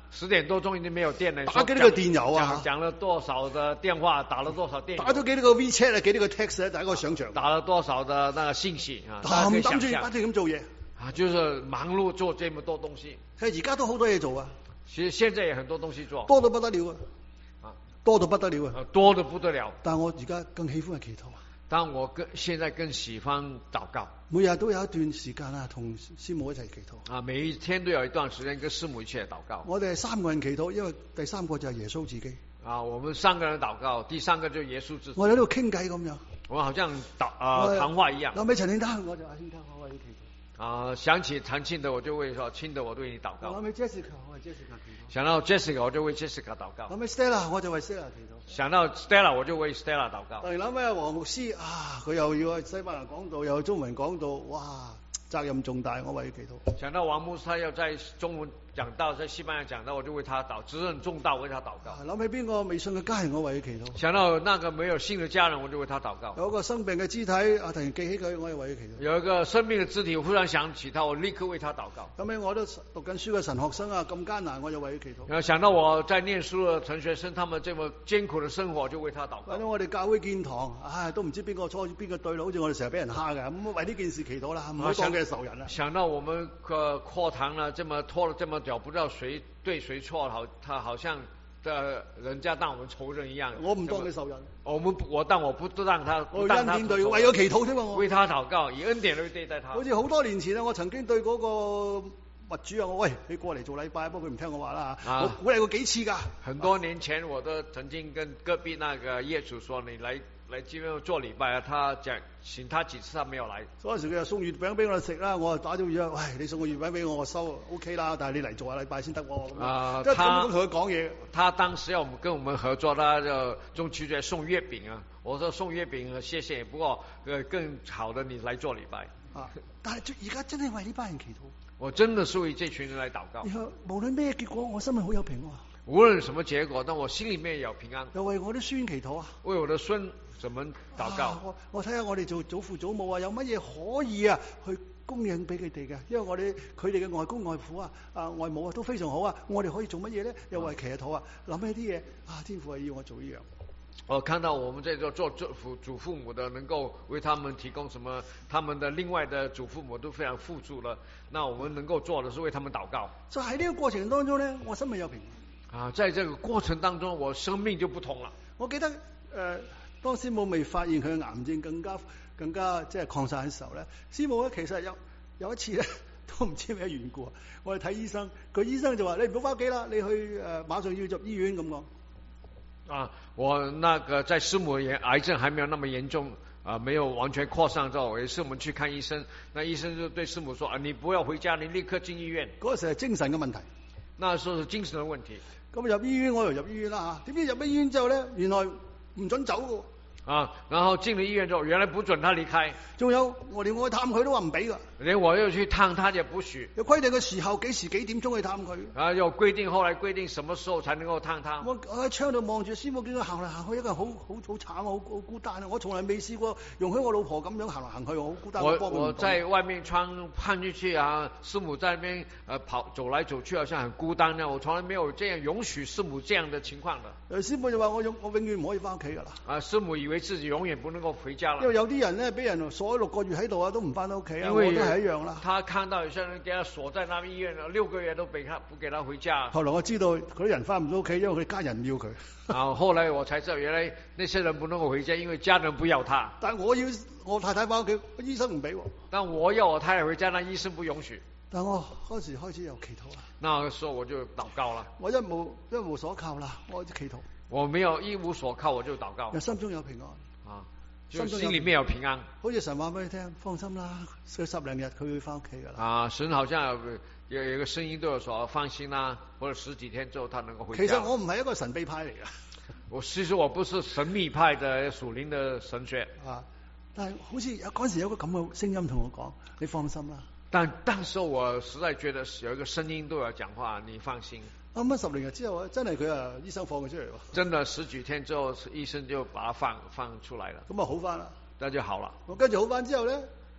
[SPEAKER 2] 10點多鐘已經沒有電了。
[SPEAKER 1] 打幾多個電郵啊？
[SPEAKER 2] 講了多少的電話，打了多少電郵？
[SPEAKER 1] 打咗幾多個 WeChat 啊？幾多個 text 咧？大家可以想象。
[SPEAKER 2] 打了多少的那個信息啊？
[SPEAKER 1] 抌住不斷咁做嘢
[SPEAKER 2] 啊，就是忙碌做這麼多東西。
[SPEAKER 1] 其實而家都好多嘢做啊。
[SPEAKER 2] 其實現在也很多東西做，
[SPEAKER 1] 多到不得了啊！多到不得了啊！
[SPEAKER 2] 多得不得了。
[SPEAKER 1] 但我而家更喜歡係祈禱。
[SPEAKER 2] 但我現在更喜歡禱告。
[SPEAKER 1] 每日都有一段時間啊，同師母一齊祈禱。
[SPEAKER 2] 啊，每一天都有一段時間跟師母一起禱告。
[SPEAKER 1] 我哋係3個人祈禱，因為第3個就係耶穌自己。
[SPEAKER 2] 啊，我們3個人禱告，第3個就是耶穌自己。
[SPEAKER 1] 我哋喺度傾偈咁樣。
[SPEAKER 2] 我好像談話一樣。
[SPEAKER 1] 諗起陳慶德，我就話慶德，我為你祈禱。
[SPEAKER 2] 啊，想起陳慶德，我就會說慶德，我對你禱告。
[SPEAKER 1] 諗起 Jessica，我為 Jessica 祈禱。
[SPEAKER 2] 想到 Jessica，我就為 Jessica 禱告。
[SPEAKER 1] 諗起 Stella，我就為 Stella 祈禱。
[SPEAKER 2] 想到 Stella，我就為 Stella 禱告。
[SPEAKER 1] 突然諗起黃牧師啊，佢又要去西班牙講道，又去中文講道，哇，責任重大，我為佢祈禱。
[SPEAKER 2] 想到王牧師他要在中文講道，在西班牙講道，我就為他責任重大，為他禱告。
[SPEAKER 1] 諗起邊個未信嘅家人，我為佢祈禱。
[SPEAKER 2] 想到那個沒有信嘅家人，我就為他禱告。
[SPEAKER 1] 有一個生病嘅肢體啊，突然記起佢，我又為佢祈禱。
[SPEAKER 2] 有一個生命嘅肢體，我忽然想起他，我立刻為他禱告。
[SPEAKER 1] 咁樣我都讀緊書嘅神學生啊，咁艱難，我就為佢祈禱。
[SPEAKER 2] 想到我在念書嘅陳學生，他們這麼艱苦嘅生活，我就為他禱告。
[SPEAKER 1] 或者我哋教會建堂，唉，都唔知邊個錯邊個對啦，好似我哋成日俾人蝦嘅，咁為呢件事祈禱啦，唔好當佢係仇人啦。
[SPEAKER 2] 想到我們課堂呢，這麼拖了這麼久，不知道誰對誰錯，他好像人家當我們仇人一樣。
[SPEAKER 1] 我唔當佢仇人。
[SPEAKER 2] 我不讓他，
[SPEAKER 1] 我恩典對，為咗祈禱啫嘛，我
[SPEAKER 2] 為他禱告，以恩典去對待他。
[SPEAKER 1] 好似好多年前啊，我曾經對嗰個物主啊，我喂，你過嚟做禮拜，不過佢唔聽我話啦嚇，我鼓勵過幾次㗎。
[SPEAKER 2] 很多年前我都曾經跟隔壁那個業主說，你來這邊做禮拜啊，他講請他幾次，他沒有來。
[SPEAKER 1] 嗰陣時佢又送月餅俾我哋食啦，我打咗約，喂，你送個月餅俾我收 OK 啦，但係你嚟做下禮拜先得喎。啊，咁同佢講嘢。他當時要跟我們合作，他就中秋節送月餅啊，我說送月餅謝謝，不過更好的你來做禮拜。啊，但係而家真係為呢班人祈禱。我真的是為這群人來禱告。無論咩結果，我心裏好有平安。無論什麼結果，但我心裏面有平安。又為我啲孫祈禱啊，為我的孫怎麼禱告？我睇下我哋做祖父祖母啊，有乜嘢可以啊去供應俾佢哋嘅？因為佢哋嘅外公外父啊、外母啊都非常好啊，我哋可以做乜嘢咧？又為祈禱啊，諗起啲嘢啊，天父係要我做呢樣。我看到我們在做祖父母的，能夠為他們提供什麼，他們的另外的祖父母都非常富足了，那我們能夠做的是為他們禱告。就喺呢個過程當中呢，我心裏有平安。啊，在這個過程當中，我生命就不同了。我記得當師母未發現佢嘅癌症更加即係擴散嘅時候咧，師母咧其實有一次咧都唔知咩緣故，我哋睇醫生，佢醫生就話：你唔好翻屋企啦，你去馬上要入醫院咁講。啊，我那個在師母癌症還沒有那麼嚴重啊，沒有完全擴散之後，也是我們去看醫生，那醫生就對師母說：你不要回家，你立刻進醫院。嗰時係精神嘅問題，那時候是精神嘅問題。咁入醫院，我又入醫院啦嚇，點知入咗醫院之後咧，原來唔准走嘅。啊，然後進了醫院之後，原來不准他離開。仲有我連我去探佢都話唔俾噶。連我要去探他也不許。有規定嘅時候幾時幾點鐘去探佢。啊，有規定，後來規定什麼時候才能夠探他。我喺窗度望住師母，見佢行嚟行去，一個人好慘啊，好孤單啊！我從來未試過容許我老婆咁樣行嚟行去，我好孤單。我在外面窗看進去啊，師母在那邊走來走去，好像很孤單呢。我從來沒有這樣容許師母這樣的情況的。師母就話我永遠唔可以翻屋企噶啦。啊，師母以為自己永遠不能夠回家了。因為有啲人咧，俾人鎖6個月喺度啊，都唔翻到屋企啊。我都係一樣啦。他看到有些人給他鎖在那邊醫院6個月都不給他回家。後來我知道嗰啲人翻唔到屋企，因為佢家人唔要佢。啊，後來我才知道原來那些人不能夠回家，因為家人不要他。但我要我太太翻屋企，醫生唔俾。但我要我太太回家，那醫生不允許。但我嗰時開始有祈禱啦。那個時候我就禱告啦。我一無所靠啦，我就祈禱。我沒有一無所靠，我就禱告。心中有平安。啊，就心裏面有平安。好似神話俾你聽，放心啦，佢10零日佢會翻屋企噶啦。啊，神好像有一個聲音對我說，放心啦，或者10幾天之後他能夠回家。其實我唔係一個神秘派嚟噶。其實我不是神秘派的屬靈的神學。啊，但係好似嗰時有個咁嘅聲音同我講，你放心啦。但當時我實在覺得有一個聲音對我講話，你放心。啱啱10零日之後，真係佢醫生放佢出嚟喎。真的10幾天之後，醫生就把他放出來了。咁啊好翻啦，那就好了。我跟住好翻之後咧，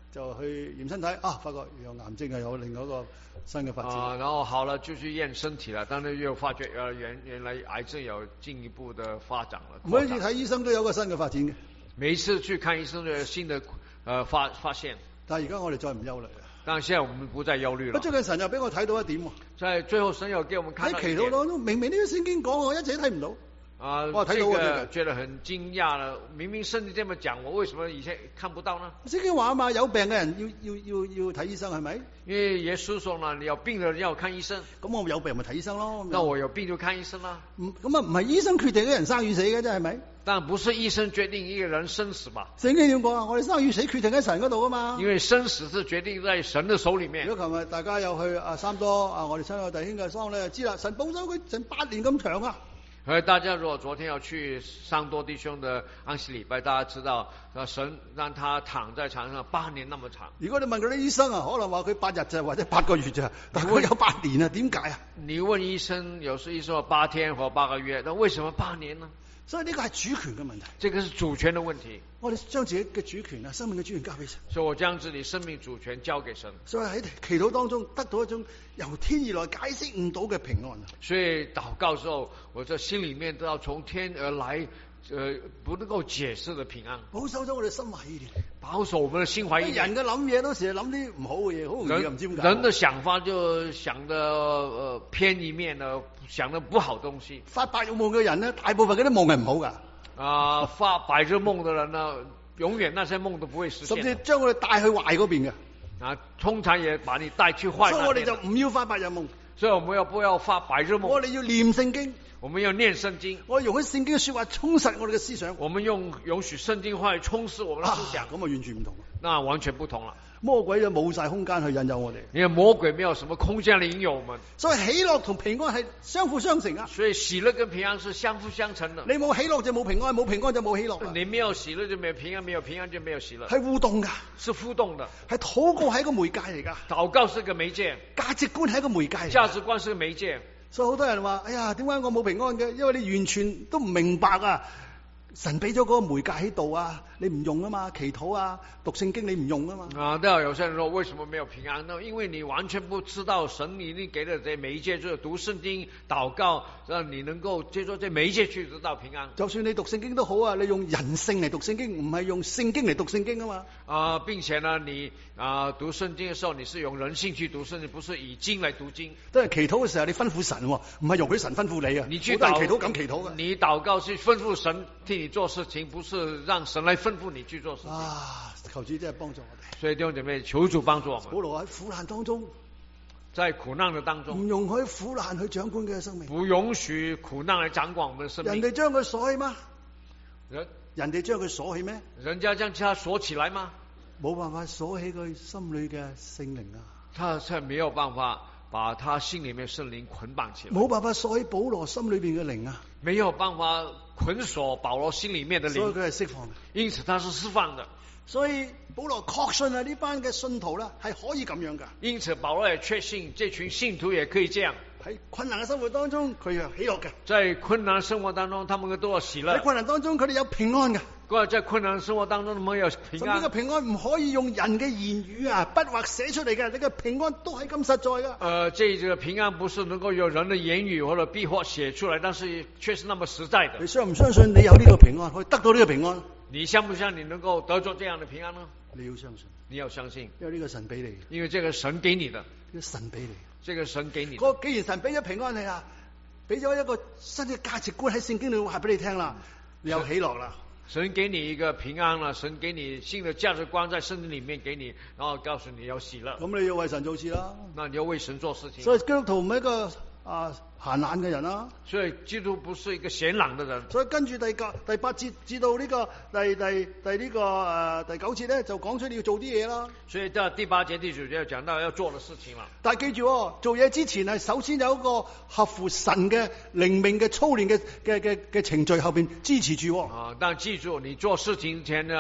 [SPEAKER 1] 就去驗身體發覺有癌症係有另外一個新嘅發展。
[SPEAKER 2] 然後好了就去驗身體了，但是又發覺原來癌症有進一步的發展了。
[SPEAKER 1] 每一次睇醫生都有個新嘅發展嘅，
[SPEAKER 2] 每一次去看醫生都有新的發現。
[SPEAKER 1] 但係而家我哋再唔憂慮。
[SPEAKER 2] 但現在我們不再憂慮了。
[SPEAKER 1] 最近神又俾我睇到一點，
[SPEAKER 2] 在最後神又給我們看到一點。
[SPEAKER 1] 喺祈禱當中，明明呢啲聖經講，我一直都睇唔到。我睇到
[SPEAKER 2] 這個覺得很驚訝了。明明聖經這麼講，我為什麼以前看不到呢？
[SPEAKER 1] 聖經話嘛，有病嘅人要睇醫生，係咪？
[SPEAKER 2] 因為耶穌說呢，你有病的人要看醫生。
[SPEAKER 1] 咁我有病咪睇醫生咯。
[SPEAKER 2] 那我有病就看醫生啦。
[SPEAKER 1] 咁唔係醫生決定嘅人生與死嘅啫，係咪？
[SPEAKER 2] 但不是醫生決定一個人生死吧？
[SPEAKER 1] 聖經點講啊？我哋生與死決定喺神嗰度啊嘛。
[SPEAKER 2] 因為生死是決定在神的手裏面。
[SPEAKER 1] 如果琴日大家有去三多我哋親愛弟兄嘅喪咧，就知啦，神保守佢成8年咁長啊。
[SPEAKER 2] 大家如果昨天要去桑多弟兄的安息禮拜，大家知道神讓他躺在床上8年那麼長。
[SPEAKER 1] 如果你問嗰啲醫生可能話佢8日咋，或者8個月咋，但係佢有8年啊，點解啊？
[SPEAKER 2] 你問醫生，有時醫生話8天或8個月，那為什麼8年呢？
[SPEAKER 1] 所以呢個係主權嘅問題，
[SPEAKER 2] 這個是主權的問題。
[SPEAKER 1] 我哋將自己嘅主權生命嘅主權交俾神。
[SPEAKER 2] 所以我將自己生命主權交給神。
[SPEAKER 1] 所以喺祈禱當中得到一種由天而來解釋唔到嘅平安。
[SPEAKER 2] 所以禱告之後，我在心裏面都要從天而來，不能夠解釋的平安。
[SPEAKER 1] 保守咗我哋心懷意念，
[SPEAKER 2] 保守我們的心懷意念。
[SPEAKER 1] 人嘅諗嘢都成日諗啲唔好嘅嘢，好容易又唔知點解。
[SPEAKER 2] 人的想法就想得偏一面的，想得不好東西。
[SPEAKER 1] 發白日夢嘅人呢，大部分嗰啲夢係唔好噶。
[SPEAKER 2] 發白日夢的人呢，永遠那些夢都不會實現。
[SPEAKER 1] 甚至將我哋帶去壞嗰邊嘅。
[SPEAKER 2] 通常也把你帶去壞。
[SPEAKER 1] 所以我哋就唔要發白日夢。
[SPEAKER 2] 所以我們不要發白日夢。
[SPEAKER 1] 我哋要念聖經。
[SPEAKER 2] 我們要念聖經。
[SPEAKER 1] 我容許聖經嘅說話充實我哋嘅思想。
[SPEAKER 2] 我們容許聖經話充實我們的思想。
[SPEAKER 1] 咁完全唔同。
[SPEAKER 2] 那完全不同了。
[SPEAKER 1] 魔鬼就冇晒空間去引誘我哋。
[SPEAKER 2] 因為魔鬼沒有什麼空間嚟引誘我們。
[SPEAKER 1] 所以喜樂同平安係相輔相成啊。
[SPEAKER 2] 所以喜樂跟平安是相輔相成的。
[SPEAKER 1] 你冇喜樂就冇平安，冇平安就冇喜樂。
[SPEAKER 2] 你沒有喜樂就沒有平安，沒有平安就沒有喜樂。
[SPEAKER 1] 係互動噶，
[SPEAKER 2] 是互動的。
[SPEAKER 1] 係禱告係一個媒介嚟噶。
[SPEAKER 2] 禱告是個媒介。
[SPEAKER 1] 價值觀係一個媒介。
[SPEAKER 2] 價值觀是個媒介。
[SPEAKER 1] 所以好多人話：哎呀，點解我冇平安嘅？因為你完全都唔明白啊！神俾咗嗰個媒介喺度啊，你唔用啊嘛，祈禱啊，讀聖經你唔用啊嘛。
[SPEAKER 2] 對啊，有些人說為什麼沒有平安呢？因為你完全不知道神已經給了這媒介，就是讀聖經、禱告，讓你能夠借助這媒介去得到平安。
[SPEAKER 1] 就算你讀聖經都好啊，你用人性嚟讀聖經，唔係用聖經嚟讀聖經啊嘛。
[SPEAKER 2] 並且呢，你讀聖經嘅時候，你是用人性去讀聖經，不是以經嚟讀經。
[SPEAKER 1] 都係祈禱嘅時候，你吩咐神，唔係容許神吩咐你啊。
[SPEAKER 2] 你去
[SPEAKER 1] 祈禱咁祈禱嘅。
[SPEAKER 2] 你禱告是吩咐神替你做事情，不是讓神來吩咐你去做事情。
[SPEAKER 1] 求主真係幫助我哋。
[SPEAKER 2] 所以弟兄姐妹，求主幫助我們。
[SPEAKER 1] 保羅喺苦難當中，
[SPEAKER 2] 在苦難的當中，
[SPEAKER 1] 唔容許苦難去掌管佢嘅生命。
[SPEAKER 2] 不容許苦難來掌管我們嘅生命。
[SPEAKER 1] 人哋將佢鎖起嗎？人哋將佢鎖起咩？
[SPEAKER 2] 人家將他鎖起來嗎？
[SPEAKER 1] 冇辦法鎖起佢心裏嘅聖靈啊！
[SPEAKER 2] 他才沒有辦法把他心裏面聖靈捆綁起來。
[SPEAKER 1] 冇辦法鎖起保羅心裏邊嘅靈啊！
[SPEAKER 2] 沒有辦法捆鎖保羅心裏面的靈。
[SPEAKER 1] 所以佢係釋放嘅。
[SPEAKER 2] 因此他是釋放的。
[SPEAKER 1] 所以保羅確信啊，呢班嘅信徒咧係可以咁樣噶。
[SPEAKER 2] 因此保羅也確信，這群信徒也可以這樣。
[SPEAKER 1] 喺困難嘅生活當中，佢係喜樂嘅。
[SPEAKER 2] 在困難生活當中，他們都有喜樂。
[SPEAKER 1] 喺困難當中，佢哋有平安嘅。
[SPEAKER 2] 在困難生活當中，他們有平安。
[SPEAKER 1] 呢個平安唔可以用人嘅言語啊、筆畫寫出嚟嘅，呢個平安都係咁實在噶。
[SPEAKER 2] 這個平安不是能夠有人的言語或者筆畫寫出來，但是卻是那麼實在的。
[SPEAKER 1] 你相唔相信你有呢個平安，可以得到呢個平安？
[SPEAKER 2] 你相不相信你能夠得着這樣的平安呢？
[SPEAKER 1] 你要相信，
[SPEAKER 2] 你要相信，
[SPEAKER 1] 因為呢個神俾你，
[SPEAKER 2] 因為這個神給你的，
[SPEAKER 1] 呢個神俾你，
[SPEAKER 2] 這個神給你。
[SPEAKER 1] 既然神俾咗平安你啊，俾咗一個新嘅價值觀喺聖經裏話俾你聽啦，你有喜樂啦。
[SPEAKER 2] 神給你一個平安啦，神給你新的價值觀在聖經裏面給你，然後告訴你要喜樂。
[SPEAKER 1] 咁你要為神做事啦，
[SPEAKER 2] 那你要為神做事情。
[SPEAKER 1] 所以基督徒唔係一個閒懶嘅人啦，
[SPEAKER 2] 所以基督不是一個閒懶的人。
[SPEAKER 1] 所以跟住第8節至到呢個第9節咧，就講出你要做啲嘢啦。
[SPEAKER 2] 所以到第8節第9節講到要做的事情啦。
[SPEAKER 1] 但係記住做嘢之前係首先有一個合乎神嘅靈命嘅操練嘅程序後邊支持住。
[SPEAKER 2] 但記住你做事情前呢，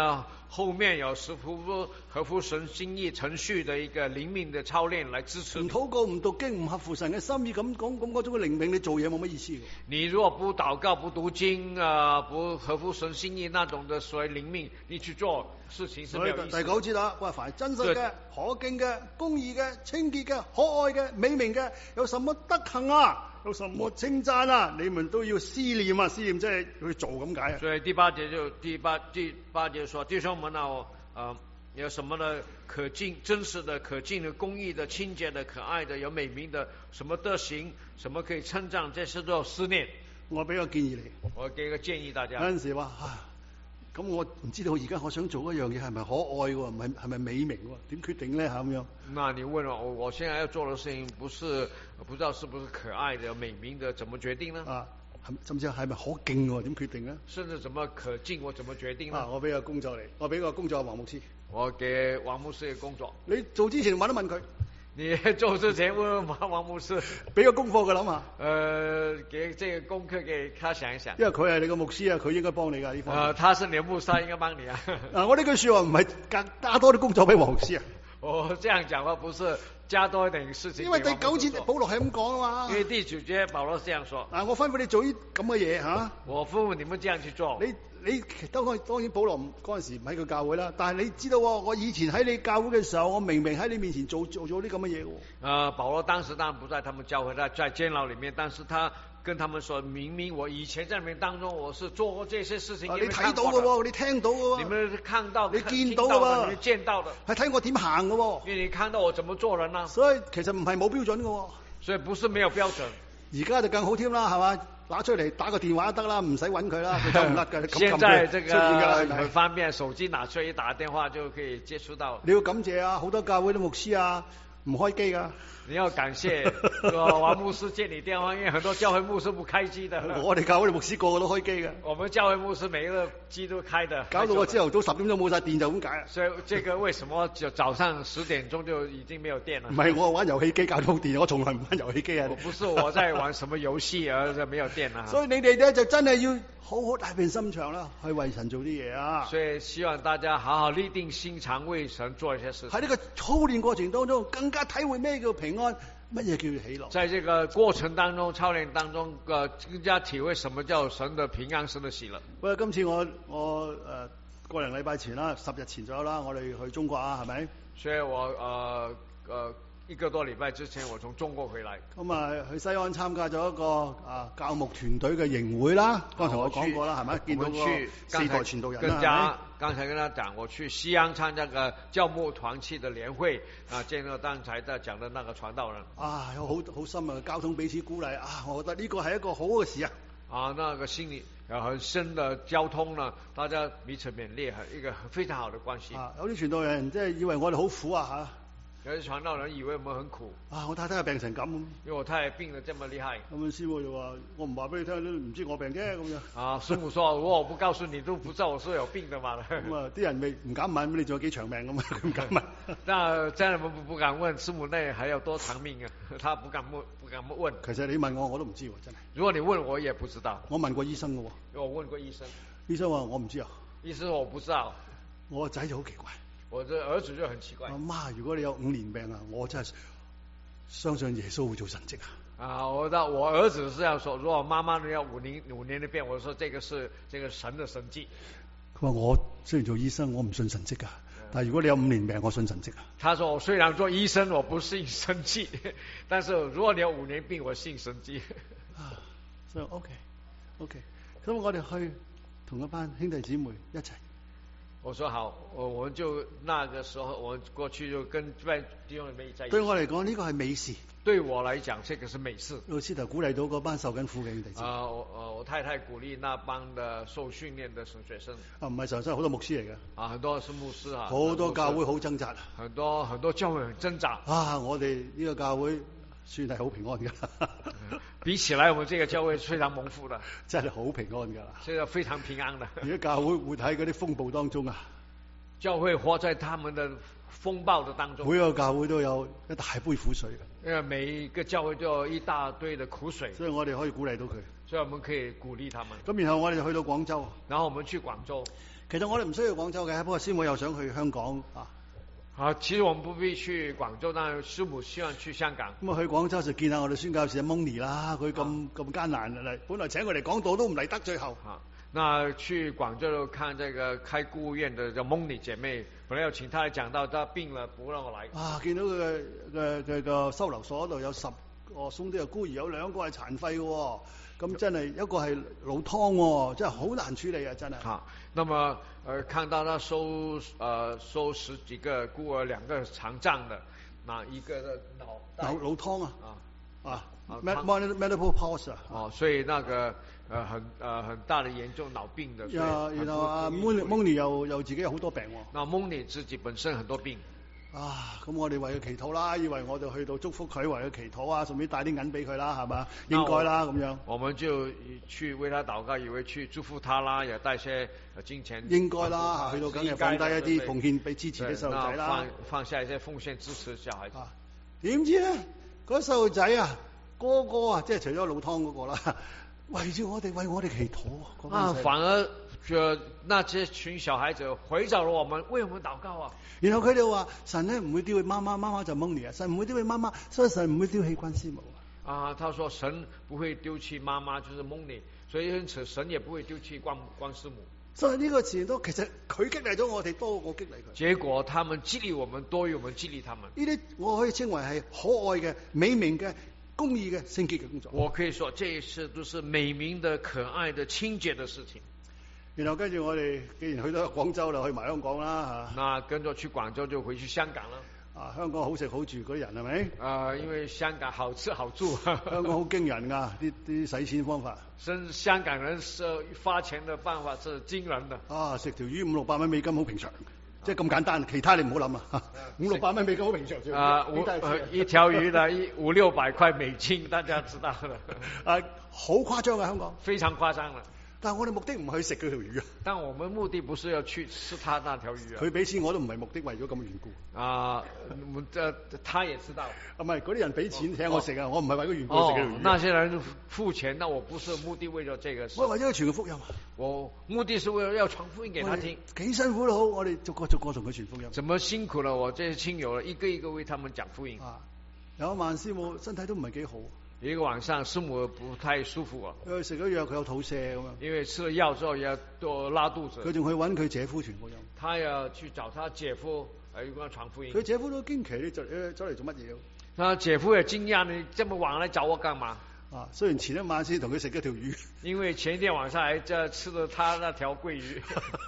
[SPEAKER 2] 後面有合乎神心意程序的一個靈命的操練來支持
[SPEAKER 1] 唔禱告、唔讀經、唔合乎神嘅心意，咁嗰種嘅靈命，你做嘢冇乜意思嘅。
[SPEAKER 2] 你如果不禱告、不讀經不合乎神心意那種的所謂靈命，你去做事情是沒有意思的。
[SPEAKER 1] 第9節啦，話凡真實嘅、可敬嘅、公義嘅、清潔嘅、可愛嘅、美名嘅，有什麼德行啊，有什麼稱讚啊，你們都要思念啊，思念即係去做咁解啊。
[SPEAKER 2] 所以第八節說，弟兄們啊，有什麼的可敬、真實的、可敬的、公義的、清潔的、可愛的、有美名的，什麼德行，什麼可以稱讚，這些都要思念。
[SPEAKER 1] 我俾個建議你，
[SPEAKER 2] 我給個建議大家。
[SPEAKER 1] 有陣時話咁我唔知道而家我想做一樣嘢係咪可愛喎，唔係咪美名喎？點決定咧咁樣？
[SPEAKER 2] 那你問我現在要做的事情不知道是不是可愛的、美名的，怎麼決定呢？
[SPEAKER 1] 甚至係咪可敬喎？點決定呢？
[SPEAKER 2] 甚至怎麼可敬，我怎麼決定呢？
[SPEAKER 1] 我俾個工作你，我俾個工作黃牧師。
[SPEAKER 2] 我給黃牧師嘅工作。
[SPEAKER 1] 你做之前問一問佢。
[SPEAKER 2] 你做之前問黃牧師，
[SPEAKER 1] 俾個功課佢諗下。
[SPEAKER 2] 給這個功課給他想一想。
[SPEAKER 1] 因為佢係你個牧師啊，佢應該幫你噶呢方面。
[SPEAKER 2] 他是你的牧師，應該幫你啊。
[SPEAKER 1] 我呢句說話唔係加多啲工作俾黃牧師啊。
[SPEAKER 2] 我這樣講話不是加多一點事情。
[SPEAKER 1] 因為第9節保羅係咁講啊嘛。
[SPEAKER 2] 因為第9節保羅這樣說。
[SPEAKER 1] 我吩咐你做呢咁嘅嘢吓。
[SPEAKER 2] 我吩咐你們這樣去做。
[SPEAKER 1] 你當然保羅嗰陣時唔喺佢教會啦，但係你知道我以前喺你教會嘅時候，我明明喺你面前做咗啲咁嘅嘢。
[SPEAKER 2] 保羅當時當然不在他們教會，他在監牢裏面，但是他跟他們說明明我以前在你們當中我是做過這些事情。
[SPEAKER 1] 你睇到嘅喎，你聽到嘅喎。
[SPEAKER 2] 你們看到，
[SPEAKER 1] 你見到嘅喎，
[SPEAKER 2] 你們見到的。
[SPEAKER 1] 係睇我點行嘅喎。
[SPEAKER 2] 因為你看到我怎麼做人啦。
[SPEAKER 1] 所以其實唔係冇標準嘅喎。
[SPEAKER 2] 所以不是沒有標準。
[SPEAKER 1] 而家就更好添啦，係嘛？拿出嚟打個電話得啦，唔使揾佢啦，佢走唔甩㗎。
[SPEAKER 2] 現在這個很方便，手機拿出嚟一打電話就可以接觸到。
[SPEAKER 1] 你要感謝啊，好多教會啲牧師啊，唔開機㗎。
[SPEAKER 2] 你要感謝王牧師接你電話，因為很多教會牧師不開機的。
[SPEAKER 1] 我哋教會啲牧師個個都開機嘅。
[SPEAKER 2] 我們教會牧師每一個機都開的。
[SPEAKER 1] 搞到我朝頭早10點鐘冇晒電就咁解。
[SPEAKER 2] 所以這個為什麼就早上10點鐘就已經沒有電了？
[SPEAKER 1] 唔係我玩遊戲機搞到電，我從來唔玩遊戲機啊。
[SPEAKER 2] 不是我在玩什麼遊戲而沒有電啊。
[SPEAKER 1] 所以你哋咧就真係要好好大片心腸啦，去為神做啲嘢啊。
[SPEAKER 2] 所以希望大家好好立定心腸，為神做一些事情。
[SPEAKER 1] 喺呢個操練過程當中，更加體會咩叫平安。乜嘢叫喜樂？
[SPEAKER 2] 在這個過程當中、操練當中，更加體會什麼叫神的平安、神的喜樂。
[SPEAKER 1] 不過今次我個零禮拜前啦，10日前左右啦，我哋去中國啊，係咪？
[SPEAKER 2] 所以我1個多禮拜之前，我從中國回來。
[SPEAKER 1] 咁去西安參加咗一個教牧團隊嘅營會啦。剛才我講過啦，係咪？見到個4代傳道人啦。
[SPEAKER 2] 剛才跟他講，我去西安參加個教牧團契的聯會見到剛才在講的那個傳道人。
[SPEAKER 1] 有好深嘅交通彼此鼓勵啊！我覺得呢個係一個好嘅事啊。
[SPEAKER 2] 那個心裡很深的交通呢，大家彼此勉勵，一個非常好的關係。
[SPEAKER 1] 有啲傳道人即係以為我哋好苦啊。
[SPEAKER 2] 有啲傳道人以為我們很苦。
[SPEAKER 1] 我太太病成咁。
[SPEAKER 2] 因為我太太病得這麼厲害。
[SPEAKER 1] 咁師傅就話：我唔話俾你聽，都唔知我病啫咁樣。
[SPEAKER 2] 師傅說：如果我不告訴你，都不知道我是有病的嘛。
[SPEAKER 1] 咁啲人咪唔敢問，你仲有幾長命咁啊？唔敢問。
[SPEAKER 2] 那真係不敢問師母那還有多長命啊？他不敢問。
[SPEAKER 1] 其實你問我都唔知喎，真係。
[SPEAKER 2] 如果你問我也不知道。
[SPEAKER 1] 我問過醫生嘅喎。
[SPEAKER 2] 我問過醫生。
[SPEAKER 1] 醫生話我唔知啊。
[SPEAKER 2] 醫生我不知道。
[SPEAKER 1] 我個仔就好奇怪。我
[SPEAKER 2] 這兒子就很奇怪。
[SPEAKER 1] 媽，如果你有5年病啊，我真係相信耶穌會做神蹟啊！
[SPEAKER 2] 我兒子是這樣說，如果媽媽你要5年的病，我說這個是這個神的神蹟。
[SPEAKER 1] 佢話我雖然做醫生，我唔信神蹟啊，但係如果你有5年病，我信神蹟啊。
[SPEAKER 2] 他說我雖然做醫生，我不信神蹟，但是如果你有5年病，我信神蹟。
[SPEAKER 1] 所以 OK，咁我哋去同一班兄弟姊妹一齊。
[SPEAKER 2] 我說好，我們就那個時候，我過去就跟弟兄姊妹在一起。
[SPEAKER 1] 對我嚟講，呢個係美事。
[SPEAKER 2] 對我來講，這個是美事。
[SPEAKER 1] 老師就鼓勵到嗰班受緊苦嘅兄弟姊妹。
[SPEAKER 2] 我太太鼓勵那幫的受訓練的神學生。
[SPEAKER 1] 唔係神學生，好多牧師嚟嘅。
[SPEAKER 2] 很多是牧師啊。
[SPEAKER 1] 好多教會好掙扎。
[SPEAKER 2] 很多教會很掙扎。
[SPEAKER 1] 我哋呢個教會算係好平安噶。
[SPEAKER 2] 比起來，我們這個教會非常蒙福的，
[SPEAKER 1] 真係好平安噶啦，
[SPEAKER 2] 這個非常平安的。
[SPEAKER 1] 而家教會活喺嗰啲風暴當中啊，
[SPEAKER 2] 教會活在他們的風暴的當中。
[SPEAKER 1] 每個教會都有一大杯苦水，
[SPEAKER 2] 因為每一個教會都有一大堆的苦水，
[SPEAKER 1] 所以我哋可以鼓勵到佢，
[SPEAKER 2] 所以我們可以鼓勵他們。
[SPEAKER 1] 咁然後我哋就去到廣州，
[SPEAKER 2] 然後我們去廣州。
[SPEAKER 1] 其實我哋唔需要廣州嘅，不過師母又想去香港啊。
[SPEAKER 2] 啊，其實我們不必去廣州，但係師母希望去香港。
[SPEAKER 1] 咁啊，去廣州就見下我哋宣教士蒙尼啦，佢咁艱難嚟，本來請佢嚟講道都唔嚟得，最後。
[SPEAKER 2] 啊，那去廣州看這個開孤兒院的叫蒙尼姐妹，本來要請她嚟講道，她病了不讓我來。
[SPEAKER 1] 啊，見到佢嘅個收留所度有10個鬆啲嘅孤兒，有2個係殘廢嘅，咁真係一個係老湯，真係好難處理啊，真係。
[SPEAKER 2] 好，那麼看到他收10幾個孤兒，2個殘障的，那一個的老
[SPEAKER 1] 湯啊，medical pause 啊。
[SPEAKER 2] 哦，所以那個很大的嚴重腦病的。
[SPEAKER 1] 然後啊，Moni 又自己有好多病。
[SPEAKER 2] 那 Moni 自己本身很多病。
[SPEAKER 1] 啊，咁我哋為佢祈禱啦，以為我哋去到祝福佢，為佢祈禱啊，順便帶啲銀俾佢啦，係嘛？應該啦，咁樣。
[SPEAKER 2] 我們就去為他禱告，以為去祝福他啦，也帶些金錢。
[SPEAKER 1] 應該啦，去到梗係放低一啲奉獻俾支持啲細路仔啦。
[SPEAKER 2] 放下一些奉獻支持小孩子。
[SPEAKER 1] 點知咧，嗰細路仔啊，個個啊，即係除咗老湯嗰個啦，圍住我哋為我哋祈禱啊。
[SPEAKER 2] 反而那些群小孩子回找了我們，為我們禱告啊。
[SPEAKER 1] 然後佢哋話神咧唔會丟棄媽媽，媽媽就蒙尼啊，神唔會丟棄媽媽，所以神唔會丟棄關師母
[SPEAKER 2] 啊。他說神不會丟棄媽媽，就是蒙尼，所以因此神也不會丟棄關師母。
[SPEAKER 1] 所以呢個詞都其實佢激勵咗我哋多過激勵佢。
[SPEAKER 2] 結果他們激勵我們多於我們激勵他們。
[SPEAKER 1] 呢啲我可以稱為係可愛嘅、美名嘅、公義嘅、聖潔嘅工作。
[SPEAKER 2] 我可以說這一切都是美名的、可愛的、清潔的事情。
[SPEAKER 1] 然後跟住我哋既然去到廣州啦，去埋香港啦嚇。
[SPEAKER 2] 那跟着去廣州就回去香港啦。
[SPEAKER 1] 啊，香港好食好住嗰啲人係咪？
[SPEAKER 2] 因為香港好吃好住。
[SPEAKER 1] 香港好驚人㗎，啲使錢方法。
[SPEAKER 2] 香港人花錢的辦法是驚人的。
[SPEAKER 1] 啊，食條魚500-600蚊美金好平常，即係咁簡單，其他你唔好諗啊。500-600蚊美金好平常。
[SPEAKER 2] 一條魚的500-600塊美金，大家知道啦。
[SPEAKER 1] 好誇張啊，香港。
[SPEAKER 2] 非常誇張啦。
[SPEAKER 1] 但係我哋目的唔係去食嗰條魚啊。
[SPEAKER 2] 但我們目的不是要去吃他那條魚啊。
[SPEAKER 1] 佢俾錢我都唔係目的，為咗咁嘅緣故。
[SPEAKER 2] 他也知道。
[SPEAKER 1] 唔係嗰啲人俾錢請我食啊，我唔係為咗緣故食嗰條魚。
[SPEAKER 2] 那些人付錢，那我不是目的為咗這個事。
[SPEAKER 1] 我為咗傳個福音。
[SPEAKER 2] 我目的是為了要傳福音給他聽。
[SPEAKER 1] 幾辛苦都好，我哋逐個同佢傳福音。
[SPEAKER 2] 怎麼辛苦了？我這些親友一個一個為他們講福音。
[SPEAKER 1] 有一晚師母身體都唔係幾好。
[SPEAKER 2] 一個晚上師母不太舒服啊，
[SPEAKER 1] 因為食咗藥佢有肚瀉咁樣。因
[SPEAKER 2] 為吃了藥之後也多拉肚子。
[SPEAKER 1] 佢仲去揾佢姐夫傳福音。
[SPEAKER 2] 他要去找他姐夫，要傳福音。
[SPEAKER 1] 佢姐夫都驚奇，你走嚟做乜嘢？
[SPEAKER 2] 他姐夫也驚訝，你這麼晚來找我幹嘛？
[SPEAKER 1] 啊，雖然前一晚先同佢食一條魚。因為
[SPEAKER 2] 前一天晚上還在吃了他那條桂魚。